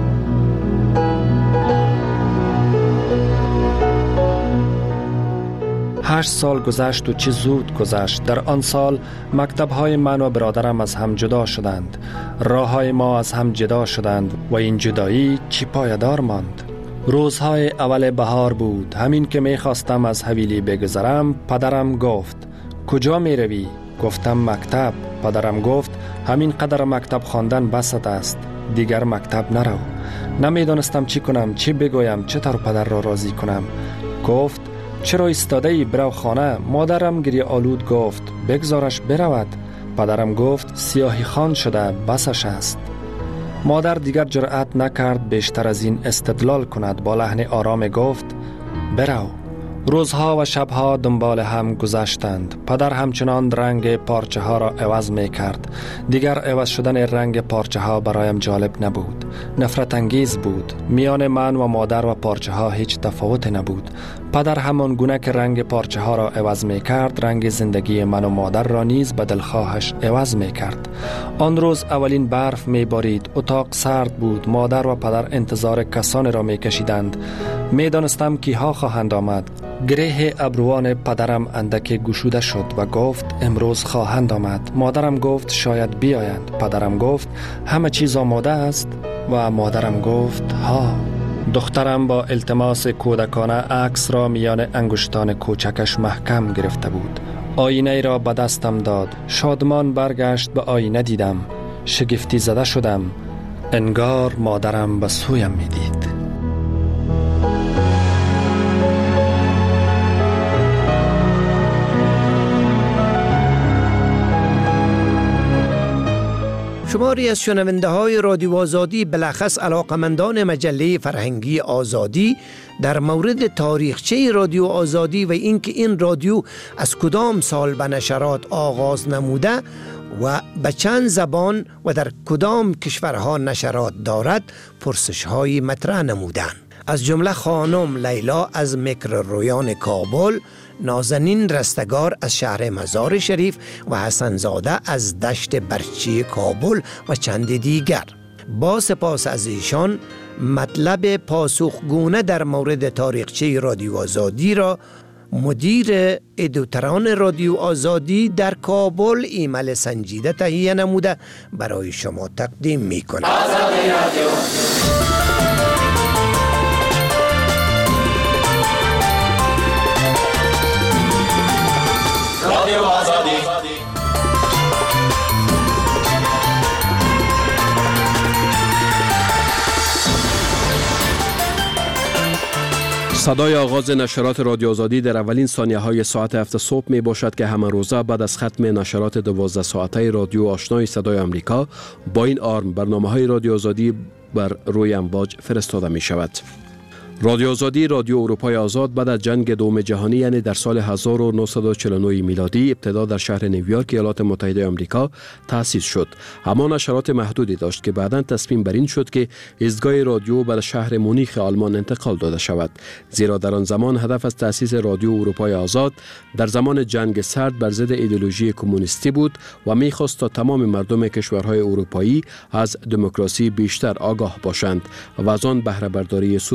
هشت سال گذشت و چه زود گذشت. در آن سال مکتب‌های من و برادرم از هم جدا شدند. راه‌های ما از هم جدا شدند و این جدایی چی پایدار ماند. روزهای اول بهار بود. همین که می خواستم از حویلی بگذرم پدرم گفت کجا می روی؟ گفتم مکتب. پدرم گفت همین قدر مکتب خواندن بسط است، دیگر مکتب نرو. نمی دانستم چی کنم، چی بگویم، چطور پدر را راضی کنم. گفت چرا ایستاده ای؟ برو خانه. مادرم گریه آلود گفت بگذارش برود. پدرم گفت سیاهی خان شده، بسش است. مادر دیگر جرأت نکرد بیشتر از این استدلال کند. با لحن آرام گفت برو. روزها و شبها دنبال هم گذشتند. پدر همچنان رنگ پارچه ها را عوض می کرد. دیگر عوض شدن رنگ پارچه ها برایم جالب نبود. نفرت انگیز بود. میان من و مادر و پارچه ها هیچ تفاوت نبود. پدر همان گونه که رنگ پارچه ها را عوض می کرد، رنگ زندگی من و مادر را نیز به دلخواهش عوض می کرد. آن روز اولین برف می بارید. اتاق سرد بود. مادر و پدر انتظار کسانی را می کشیدند. می دانستم کیها خواهند آمد. گره ابروان پدرم اندک گشوده شد و گفت امروز خواهند آمد. مادرم گفت شاید بیایند. پدرم گفت همه چیز آماده است و مادرم گفت ها. دخترم با التماس کودکانه عکس را میان انگشتان کوچکش محکم گرفته بود. آینه را به دستم داد. شادمان برگشت به آینه دیدم. شگفتی زده شدم. انگار مادرم به سویم میدید. شماری از شنونده های رادیو آزادی بلخص علاقمندان مجله فرهنگی آزادی در مورد تاریخچه رادیو آزادی و اینکه این رادیو از کدام سال به نشرات آغاز نموده و به چند زبان و در کدام کشورها نشرات دارد پرسش های مطرح نمودند. از جمله خانم لیلا از میکرورویان کابل، نازنین رستگار از شهر مزار شریف و حسن زاده از دشت برچی کابل و چند دیگر. با سپاس از ایشان مطلب پاسخگونه در مورد تاریخچه رادیو آزادی را مدیر ادیتوران رادیو آزادی در کابل ایمیل سنجیده تهیه نموده برای شما تقدیم می کند. صدای آغاز نشرات رادیو آزادی در اولین ثانیه های ساعت هفت صبح می باشد که همان روزه بعد از ختم نشرات دوازده ساعته رادیو آشنای صدای آمریکا با این آرم برنامه های رادیو آزادی بر روی امواج فرستاده می شود. رادیو آزادی رادیو اروپای آزاد بعد از جنگ دوم جهانی یعنی در سال هزار و نهصد و چهل و نه میلادی ابتدا در شهر نیویورک ایالات متحده آمریکا تأسیس شد. اما نشرات محدودی داشت که بعداً تصمیم بر این شد که ایستگاه رادیو بر شهر مونیخ آلمان انتقال داده شود، زیرا در آن زمان هدف از تأسیس رادیو اروپای آزاد در زمان جنگ سرد بر ضد ایدئولوژی کمونیستی بود و می‌خواست تا تمام مردم کشورهای اروپایی از دموکراسی بیشتر آگاه باشند و از آن بهره برداری سودمند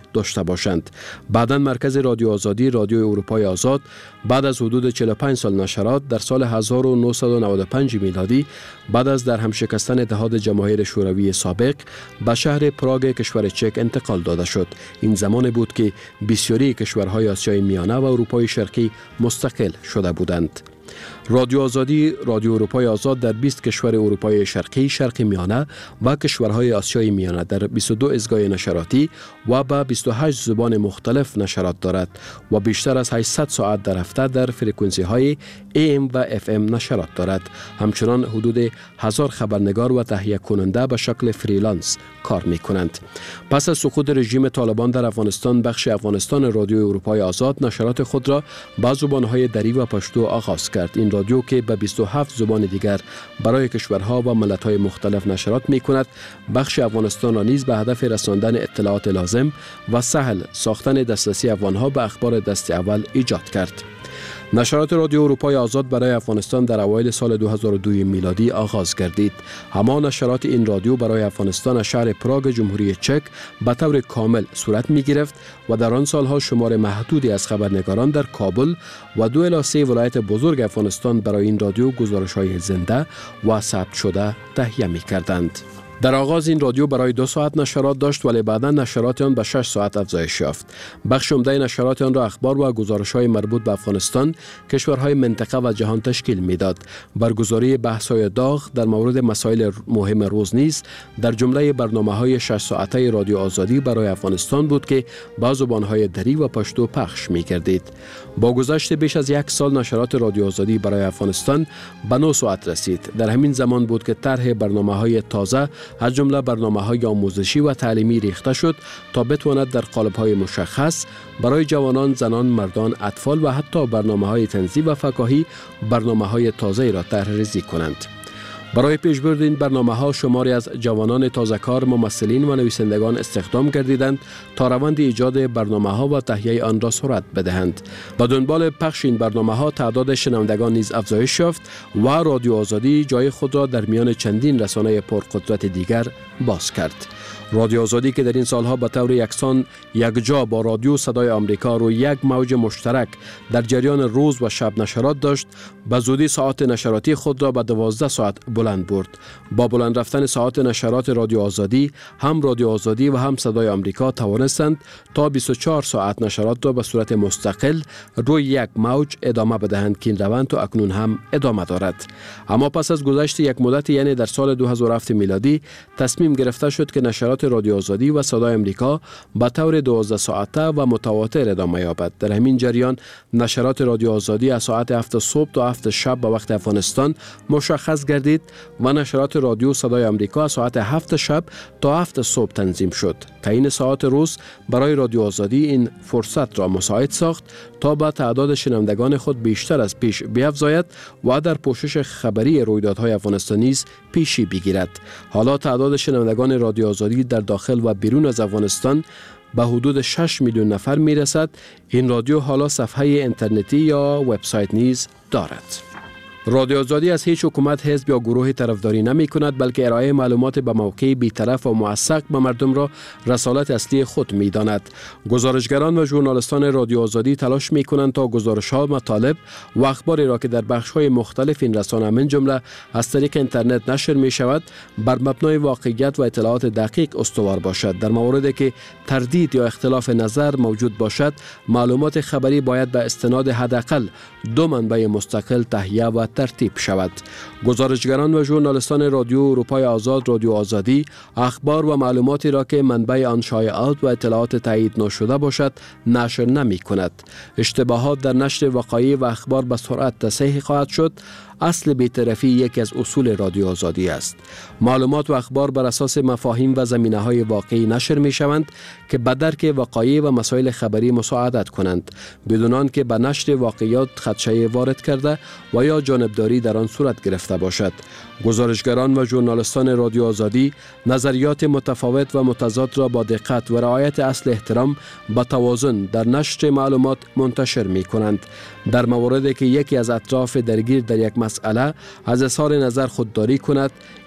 داشته باشند. بعداً مرکز رادیو آزادی رادیو اروپای آزاد بعد از حدود چهل و پنج سال نشرات در سال هزار و نهصد و نود و پنج میلادی بعد از در هم شکستن اتحاد جماهیر شوروی سابق به شهر پراگ کشور چک انتقال داده شد. این زمان بود که بسیاری کشورهای آسیای میانه و اروپای شرقی مستقل شده بودند. رادیو آزادی رادیو اروپای آزاد در بیست کشور اروپای شرقی، شرق میانه و کشورهای آسیای میانه در بیست و دو ایستگاه نشراتی و به بیست و هشت زبان مختلف نشرات دارد و بیشتر از هشتصد ساعت در هفته در فرکانسی های ای ام و اف ام نشرات دارد. همچنان حدود هزار خبرنگار و تهیه کننده به شکل فریلنس کار می کنند. پس از سقوط رژیم طالبان در افغانستان، بخش افغانستان رادیو اروپای آزاد نشرات خود را به زبانهای دری و پشتو آغاز کرد. این رادیو که به بیست و هفت زبان دیگر برای کشورها و ملت‌های مختلف نشرات می کند، بخش افغانستان را نیز به هدف رساندن اطلاعات لازم و سهل ساختن دسترسی افغانها به اخبار دست اول ایجاد کرد. نشرات رادیو اروپای آزاد برای افغانستان در اوایل سال دو هزار و دو میلادی آغاز گردید. همان نشرات این رادیو برای افغانستان از شهر پراگ جمهوری چک به طور کامل صورت می گرفت و در آن سالها شمار محدودی از خبرنگاران در کابل و دو الی سه ولایت بزرگ افغانستان برای این رادیو گزارش‌های زنده و ثبت شده تهیه می کردند. در آغاز این رادیو برای دو ساعت نشرات داشت، ولی بعدا نشرات آن به شش ساعت افزایش یافت. بخش عمده نشرات آن را اخبار و گزارش‌های مربوط به افغانستان، کشورهای منطقه و جهان تشکیل می‌داد. برگزاری بحث‌های داغ در مورد مسائل مهم روز نیز در جمله برنامه‌های شش ساعته رادیو آزادی برای افغانستان بود که با زبان‌های دری و پشتو پخش می‌گردید. با گذشت بیش از یک سال نشرات رادیو آزادی برای افغانستان به نه ساعت رسید. در همین زمان بود که طرح برنامه‌های تازه از جمله برنامه‌های آموزشی و تعلیمی ریخته شد تا بتواند در قالب‌های مشخص برای جوانان، زنان، مردان، اطفال و حتی برنامه‌های طنزی و فکاهی برنامه‌های تازه‌ای را طرح‌ریزی کنند. برای پیشبرد این برنامه‌ها شماری از جوانان تازه‌کار، ممثلین و نویسندگان استخدام گردیدند تا روند ایجاد برنامه‌ها و تهیه آن را سرعت بدهند. با دنبال پخش این برنامه‌ها تعداد شنوندگان نیز افزایش یافت و رادیو آزادی جای خود را در میان چندین رسانه پرقدرت دیگر باز کرد. رادیو آزادی که در این سالها به طور یکسان یکجا با رادیو صدای آمریکا روی یک موج مشترک در جریان روز و شب نشرات داشت، به زودی ساعت نشراتی خود را به دوازده ساعت بلند برد. با بلند رفتن ساعت نشرات رادیو آزادی، هم رادیو آزادی و هم صدای آمریکا توانستند تا بیست و چهار ساعت نشرات را به صورت مستقل روی یک موج ادامه بدهند که این روند تا اکنون هم ادامه دارد. اما پس از گذشت یک مدت، یعنی در سال دو هزار و هفت میلادی، تصمیم گرفته شد که نشرات رادیو آزادی و صدای آمریکا به طور دوازده ساعته و متواتر ادامه یابد. در همین جریان نشرات رادیو آزادی از ساعت هفت صبح تا هفت شب به وقت افغانستان مشخص گردید و نشرات رادیو صدای آمریکا از ساعت هفت شب تا هفت صبح تنظیم شد. تعیین ساعت روز برای رادیو آزادی این فرصت را مساعد ساخت تا به تعداد شنوندگان خود بیشتر از پیش بیفزاید و در پوشش خبری رویدادهای افغانستان نیز پیشی بگیرد. حالا تعداد شنوندگان رادیو آزادی در داخل و بیرون از افغانستان به حدود شش میلیون نفر می رسد. این رادیو حالا صفحه اینترنتی یا وبسایت نیز دارد. رادیو آزادی از هیچ حکومت، حزب یا گروه طرفداری نمی کند، بلکه ارائه معلومات به موقع بی‌طرف و موثق به مردم را رسالت اصلی خود می داند. گزارشگران و ژورنالیستان رادیو آزادی تلاش می کنند تا گزارش‌ها، مطالب و اخباری را که در بخش‌های مختلف این رسانه من جمله از طریق اینترنت نشر می شود، بر مبنای واقعیت و اطلاعات دقیق استوار باشد. در مواردی که تردید یا اختلاف نظر موجود باشد، معلومات خبری باید به استناد حداقل دو منبع مستقل تهیه و ترتیب شود. گزارشگران و ژورنالیستان رادیو اروپای آزاد رادیو آزادی اخبار و معلوماتی را که منبع آن شایعات و اطلاعات تایید نشده باشد نشر نمی کند. اشتباهات در نشر وقایع و اخبار به سرعت تصحیح خواهد شد. اصل بی‌طرفی یکی از اصول رادیو آزادی است. معلومات و اخبار بر اساس مفاهیم و زمینه‌های واقعی نشر می‌شوند که به درک وقایع و مسائل خبری مساعدت کنند، بدون آنکه به نشر واقعیات خدشه وارد کرده و یا جانبداری در آن صورت گرفته باشد. گزارشگران و ژورنالیستان رادیو آزادی نظریات متفاوت و متضاد را با دقت و رعایت اصل احترام با توازن در نشر معلومات منتشر می‌کنند. در مواردی که یکی از اطراف درگیر در یک مسئله از اظهار نظر خودداری کند،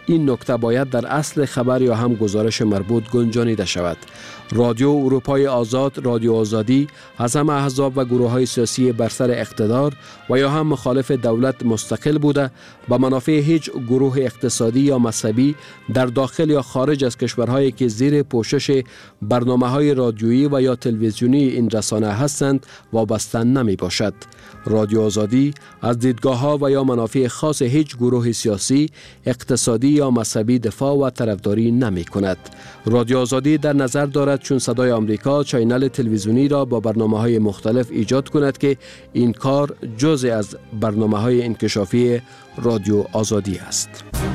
این نکته باید در اصل خبر یا هم گزارش مربوط گنجانیده شود. رادیو اروپای آزاد، رادیو آزادی از هم احزاب و گروه های سیاسی بر سر اقتدار و یا هم مخالف دولت مستقل بوده به منافع هیچ گروه اقتصادی یا مذهبی در داخل یا خارج از کشورهایی که زیر پوشش برنامه های رادیویی و یا تلویزیونی این رسانه هستند وابسته نمی باشد. رادیو آزادی از دیدگاه ها و یا منافع خاص هیچ گروه سیاسی، اقتصادی یا مذهبی دفاع و طرفداری نمی کند. رادیو آزادی در نظر دارد چون صدای آمریکا چینل تلویزیونی را با برنامه های مختلف ایجاد کند که این کار جزء از برنامه های انکشافی رادیو آزادی است.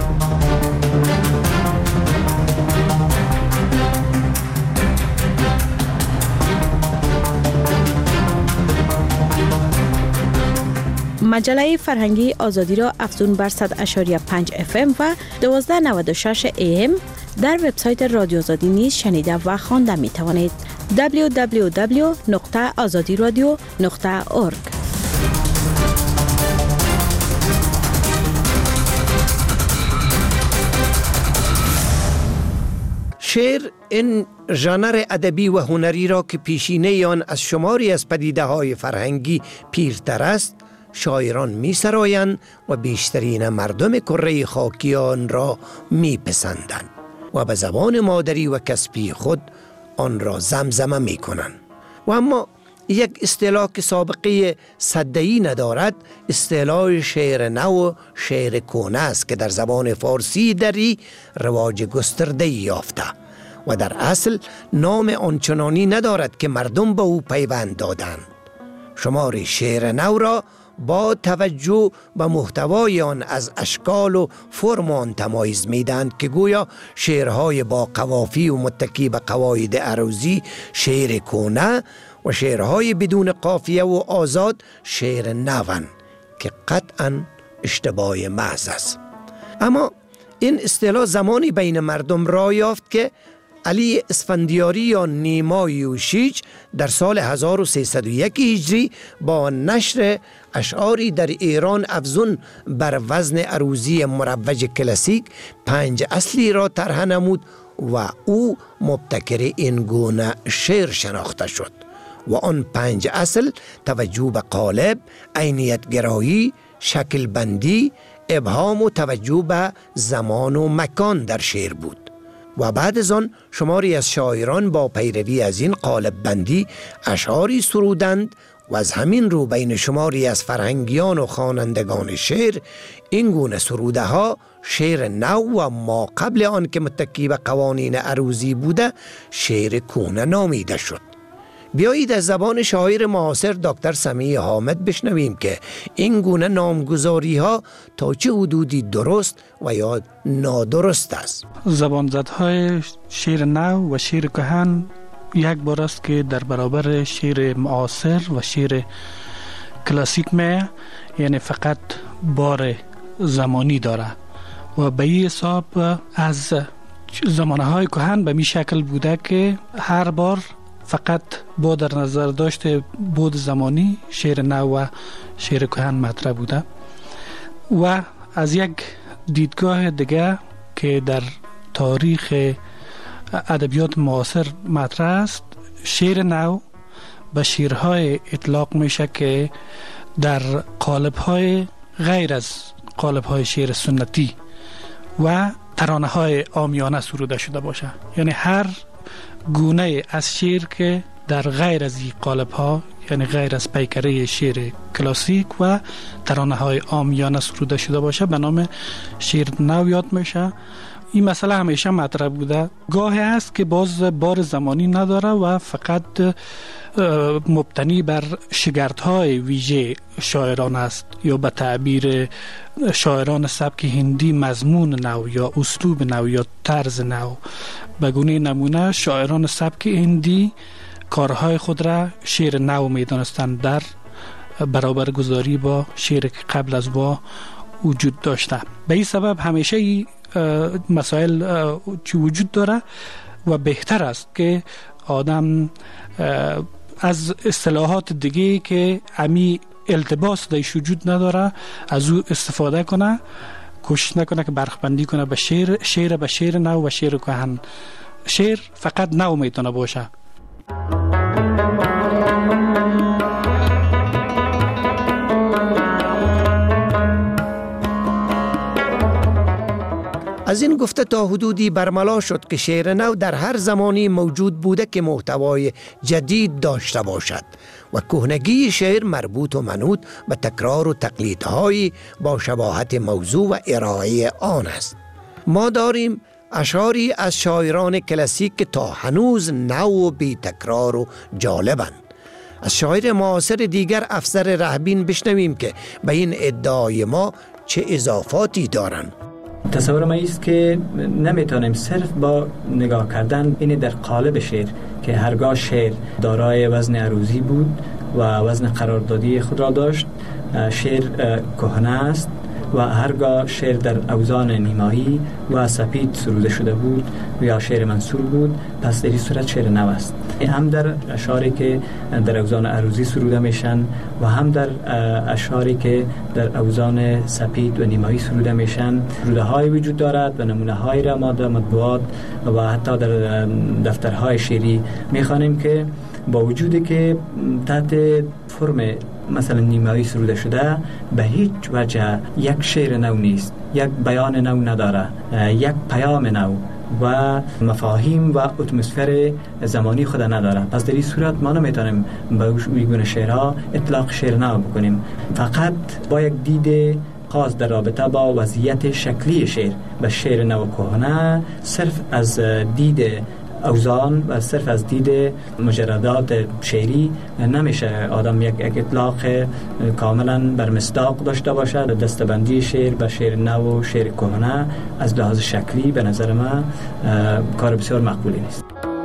مجله فرهنگی آزادی را افزون بر صد و پنج اف ام و دوازده نود و شش ای ام در وبسایت رادیو آزادی نیز شنیده و خوانده می توانید. دبلیو دبلیو دبلیو نقطه آزادی رادیو نقطه اورگ. شعر این ژانر ادبی و هنری را که پیشینه آن از شماری از پدیده های فرهنگی پیرتر است، شاعران می سرایند و بیشترین مردم کره خاکی آن را می پسندند و به زبان مادری و کسبی خود آن را زمزمه می کنند. و اما یک اصطلاح که سابقه صدایی ندارد، اصطلاح شعر نو و شعر کهنه است که در زبان فارسی دری رواج گسترده یافته و در اصل نام آنچنانی ندارد که مردم به او پیوند دادند. شمار شعر نو را با توجه به محتوای آن از اشکال و فرم آن تمایز میدند که گویا شعرهای با قوافی و متکی به قواعد عروضی شعر کهنه و شعرهای بدون قافیه و آزاد شعر نوند که قطعا اشتباه محض است. اما این اصطلاح زمانی بین مردم راه یافت که علی اسفندیاری یا نیما یوشیج در سال هزار و سیصد و یک هجری با نشر اشعاری در ایران افزون بر وزن عروضی مروج کلاسیک پنج اصلی را طرح نمود و او مبتکر این گونه شعر شناخته شد و آن پنج اصل توجه به قالب، عینیت گرایی، شکل بندی، ابهام و توجه به زمان و مکان در شعر بود. و بعد از آن شماری از شاعران با پیروی از این قالب بندی اشعاری سرودند و از همین رو بین شماری از فرهنگیان و خوانندگان شعر این گونه سروده ها شعر نو و ما قبل آن که متکی به قوانین عروضی بوده شعر کهنه نامیده شد. بیایید از زبان شاعر معاصر دکتر سمیع حامد بشنویم که این گونه نامگذاری ها تا چه حدودی درست و یا نادرست است. زبانزدهای شعر نو و شعر کهن یک بار است که در برابر شعر معاصر و شعر کلاسیک می، یعنی فقط بار زمانی داره و به این حساب از زمانهای کهن به می شکل بوده که هر بار فقط با در نظر داشته بود زمانی شعر نو و شعر کهن مطرح بوده. و از یک دیدگاه دیگه که در تاریخ ادبیات معاصر مطرح است، شعر نو به شعرهای اطلاق میشه که در قالب‌های غیر از قالب‌های شعر سنتی و ترانه‌های عامیانه سروده شده باشه. یعنی هر گونه از شعر که در غیر از این قالب ها، یعنی غیر از پیکره شعر کلاسیک و ترانه های عامیانه سروده شده باشه به نام شعر نو یاد میشه. این مسئله همیشه مطرح بوده. گاهی است که باز بار زمانی نداره و فقط مبتنی بر شگردهای ویژه شاعران است، یا به تعبیر شاعران سبک هندی مضمون نو یا اسلوب نو یا طرز نو. به گونه نمونه شاعران سبک هندی کارهای خود را شعر نو می دانستند در برابر گذاری با شعر که قبل از با وجود داشته. به این سبب همیشه ای مسائل چی وجود داره و بهتر است که آدم از اصطلاحات دیگه که امی التباس دایش وجود نداره از او استفاده کنه کوشش نکنه که برخبندی کنه به شعر، شعر به شعر نو و شعر کهن. شعر فقط نو میتونه باشه. از این گفته تا حدودی برملا شد که شعر نو در هر زمانی موجود بوده که محتوای جدید داشته باشد و کهنگی شعر مربوط و منوط به تکرار و تقلیدهایی با شباهت موضوع و ارائه آن است. ما داریم اشعاری از شاعران کلاسیک که تا هنوز نو و بی تکرار و جالبند. از شاعر معاصر دیگر افسر رهبین بشنویم که به این ادعای ما چه اضافاتی دارند. تصور ما است که نمیتونیم صرف با نگاه کردن این در قالب شعر که هرگاه شعر دارای وزن عروضی بود و وزن قراردادی خود را داشت، شعر کهنه است و هرگاه شعر در اوزان نیمایی و سپید سروده شده بود و یا شعر منثور بود، پس در این صورت شعر نو است. هم در اشعاری که در اوزان عروضی سروده میشن و هم در اشعاری که در اوزان سپید و نیمایی سروده میشن سروده های وجود دارد و نمونه های را ما در مطبوعات و حتی در دفترهای شعری میخوانیم که با وجودی که تحت فرم مثلا نیمایی سروده شده به هیچ وجه یک شعر نو نیست، یک بیان نو نداره، یک پیام نو و مفاهیم و اتمسفر زمانی خود نداره. پس در این صورت ما نمیتونیم به این گونه شعرها اطلاق شعر نو بکنیم. فقط با یک دید خاص در رابطه با وضعیت شکلی شعر و شعر نو کهنه، صرف از دید اوزان و صرف از دید مجردات شعری نمیشه آدم یک اطلاق کاملا بر مصداق داشته باشد. دستبندی شعر به شعر نو و شعر کهنه از لحاظ شکلی به نظر من کار بسیار مقبولی نیست.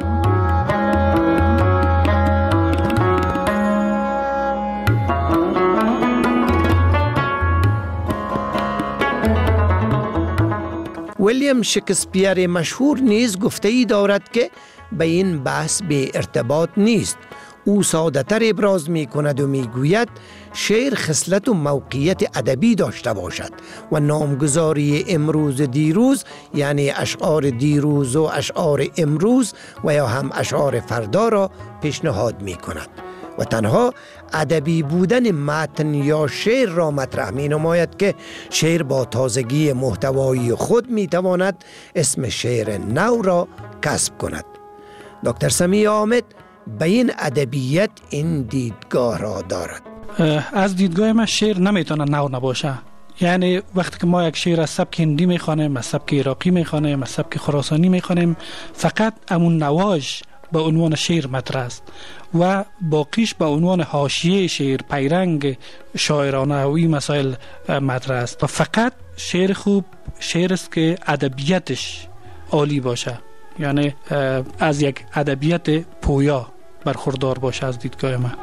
ویلیام شکسپیر مشهور نیز گفته ای دارد که به این بحث به ارتباط نیست. او ساده تر ابراز می کند و می گوید شعر خصلت و موقعیت ادبی داشته باشد و نامگذاری امروز دیروز یعنی اشعار دیروز و اشعار امروز و یا هم اشعار فردا را پیشنهاد می کند و تنها ادبی بودن متن یا شعر را مطرح می نماید که شعر با تازگی محتوایی خود می تواند اسم شعر نو را کسب کند. دکتر سمیع حامد به این ادبیت این دیدگاه را دارد. از دیدگاه من شعر نمیتونه نو نباشه. یعنی وقتی که ما یک شعر از سبک هندی میخوانیم، از سبک عراقی میخوانیم، از سبک خراسانی میخوانیم، فقط امون نواژ به عنوان شعر مطرح است و باقیش به عنوان حاشیه شعر، پیرنگ شاعرانه و این مسائل مطرح است و فقط شعر خوب شعر است که ادبیاتش عالی باشه، یعنی از یک ادبیات پویا برخوردار باشه از دیدگاه من.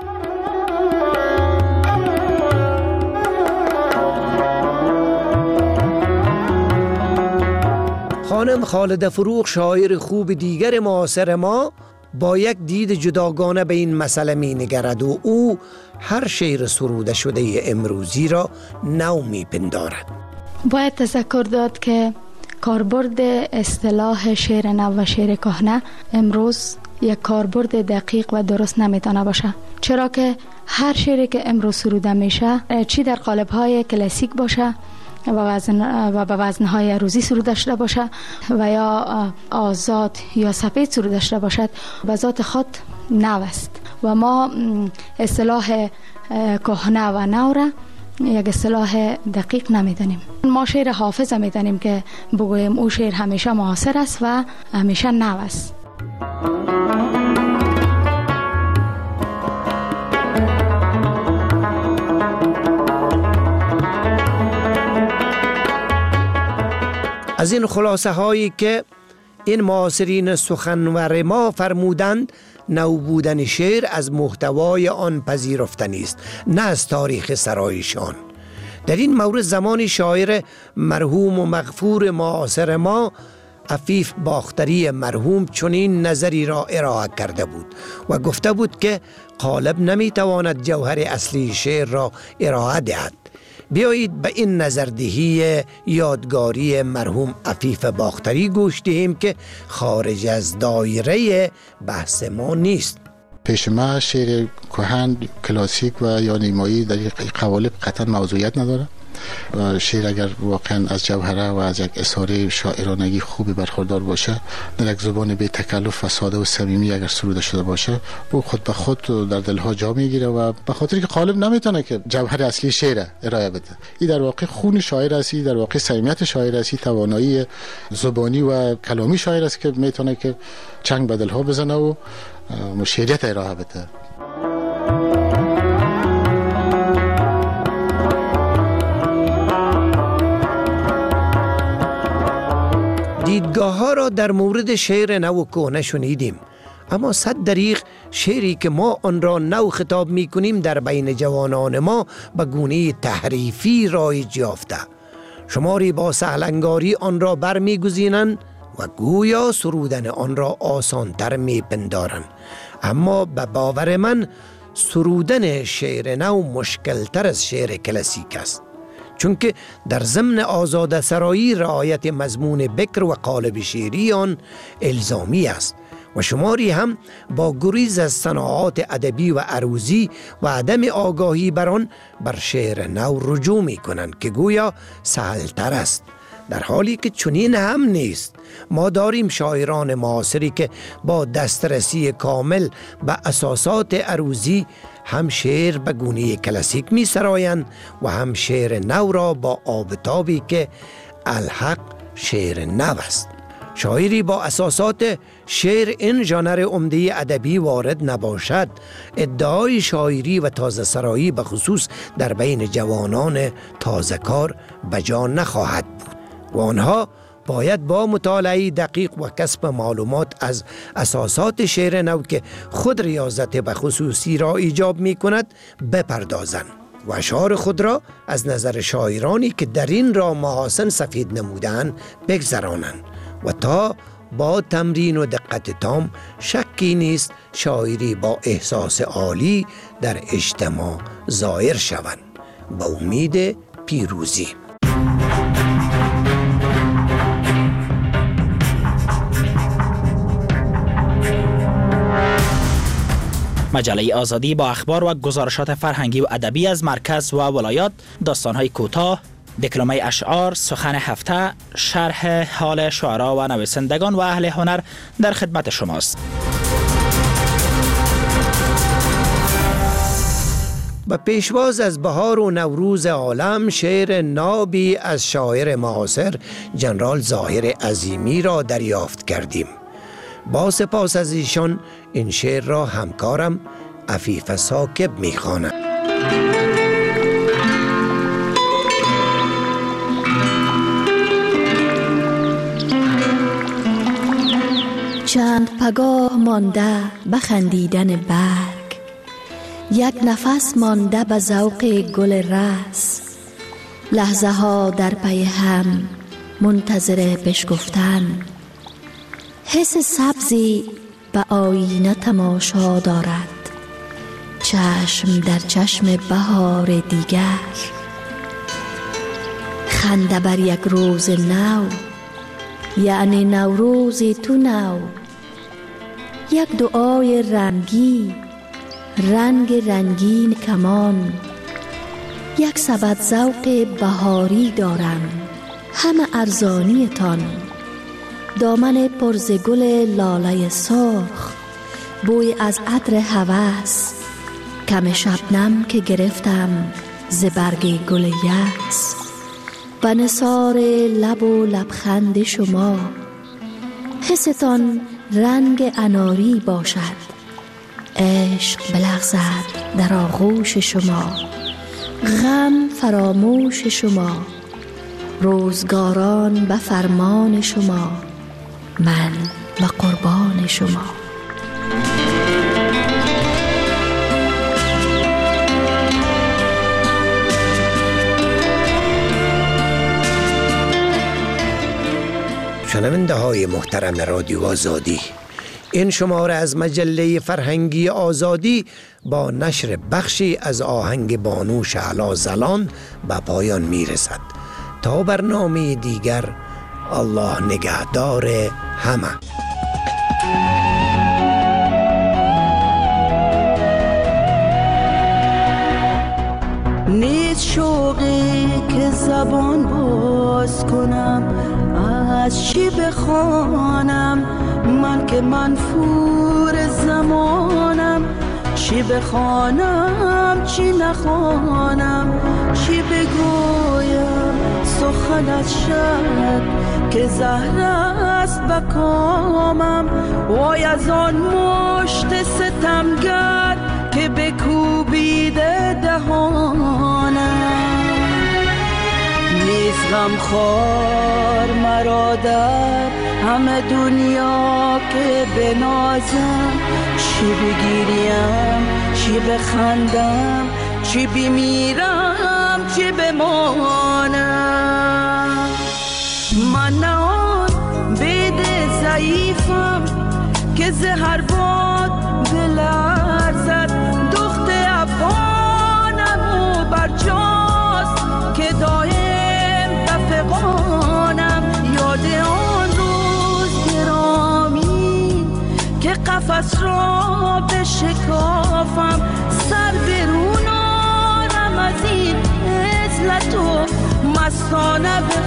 خانم خالده فروغ شاعر خوب دیگر معاصر ما با یک دید جداگانه به این مسئله می نگرد و او هر شعر سروده شده امروزی را نو می پندارد. باید تذکر داد که کاربرد اصطلاح شعر نو و شعر کهنه امروز یک کاربرد دقیق و درست نمیتونه باشه، چرا که هر شعری که امروز سروده میشه چی در قالب‌های کلاسیک باشه و وزن و به وزن‌های عروضی سروده شده باشه و یا آزاد یا سپید سروده شده باشد، به ذات خود نو است و ما اصطلاح کهنه و نو را یک اصطلاح دقیق نمیدانیم. ما شعر حافظ میدانیم که بگوییم او شعر همیشه معاصر است و همیشه نو است. از این خلاصه هایی که این معاصرین سخنور ما فرمودند، نو بودن شعر از محتوای آن پذیرفتنی است، نه از تاریخ سرایشان. در این مورد زمان شاعر مرحوم و مغفور معاصر ما عفیف باختری مرحوم چنین نظری را ارائه کرده بود و گفته بود که قالب نمیتواند جوهر اصلی شعر را ارائه دهد. بیایید به این نظردهی یادگاری مرحوم عفیف باختری گوش دهیم که خارج از دایره بحث ما نیست. پیش ما شعر کهن کلاسیک و یا نیمایی در این قوالب قطعا موضوعیت نداره. شعر اگر واقعا از جوهره و از یک اظهار شاعرانگی خوبی برخوردار باشه، در یک زبان بی تکلف و ساده و صمیمی اگر سروده شده باشه، او خود به خود در دلها جا میگیره و به خاطر که قالب نمیتونه که جوهر اصلی شعر ارائه بده. این در واقع خون شاعر است، در واقع صمیمیت شاعر است، توانایی زبانی و کلامی شاعر است که میتونه که چنگ به دلها بزنه و شعریت ارائه بده. دیدگاه ها را در مورد شعر نو و کهنه شنیدیم، اما صد دریغ شعری که ما آن را نو خطاب می کنیم در بین جوانان ما به گونه تحریفی رایج یافته. شماری با سهلنگاری آن را بر می گزینند و گویا سرودن آن را آسانتر می پندارند، اما به باور من سرودن شعر نو مشکلتر از شعر کلاسیک است، چون که در ضمن آزاده سرایی رعایت مضمون بکر و قالب شعری آن الزامی است و شماری هم با گریز از صناعات ادبی و عروضی و عدم آگاهی بر آن بر شعر نو رجوع می کنند که گویا سهلتر است، در حالی که چنین هم نیست. ما داریم شاعران معاصری که با دسترسی کامل به اساسات عروضی هم شعر به گونه کلاسیک می سرایند و هم شعر نو را با آبتابی که الحق شعر نو است. شاعری با اساسات شعر این ژانر عمده ادبی وارد نباشد، ادعای شاعری و تازه سرایی به خصوص در بین جوانان تازه کار بجا نخواهد بود و آنها باید با مطالعه دقیق و کسب معلومات از اساسات شعر نو که خود ریاضت به خصوصی را ایجاب می کند بپردازند و اشعار خود را از نظر شاعرانی که در این را محاسن سفید نمودند بگذرانند و تا با تمرین و دقت تام شکی نیست شاعری با احساس عالی در اجتماع ظاهر شوند. با امید پیروزی. مجله آزادی با اخبار و گزارشات فرهنگی و ادبی از مرکز و ولایات، داستان‌های کوتاه، دکلمه اشعار، سخن هفته، شرح حال شعرا و نویسندگان و اهل هنر در خدمت شماست. با پیشواز از بهار و نوروز عالم، شعر نابی از شاعر معاصر جنرال ظاهر عظیمی را دریافت کردیم. با سپاس از ایشان این شعر را همکارم عفیف ثاقب می‌خواند. چند پگاه مانده بخندیدن برگ، یک نفس مانده به ذوق گل رس، لحظه ها در پی هم منتظر بشکفتن، حس سبزی به آینه تماشا دارد، چشم در چشم بهار دیگر، خنده بر یک روز نو، یعنی نوروز تو نو، یک دعای رنگی، رنگ رنگین کمان، یک سبد ذوق بهاری دارم، همه ارزانی تان، دامن پرز گل لاله سرخ، بوی از عطر هوس، کم شبنم که گرفتم ز برگ گل یأس، و نثار لب و لبخند شما، حستان رنگ اناری باشد، عشق بلغزد در آغوش شما، غم فراموش شما، روزگاران به فرمان شما، من به قربان شما. شنونده های محترم رادیو آزادی، این شماره از مجله فرهنگی آزادی با نشر بخشی از آهنگ بانو شعلا زلان به پایان می رسد. تا برنامه دیگر، الله نگهدار همه. نیست شوقی که زبان باز کنم، از چی بخوانم من که منفور زمانم. چی بخوانم چی نخوانم، چی بگویم سخن از شب که زهر است به کامم. وای از آن مشت ستمگر که بکوبیده دهانم. نیست غمخوار مرا در همه دنیا که بنازم. چی بگیریم چی بخندم، چی بمیرم چی بمانم. من نه آن بید ضعیفم که زهر باد بلرزد. دخت افغانم و برجاست که دایم تفقانم. یاد آن روز گرامی که قفس را بشکافم. سر برون آرم از این عزلت و مستانه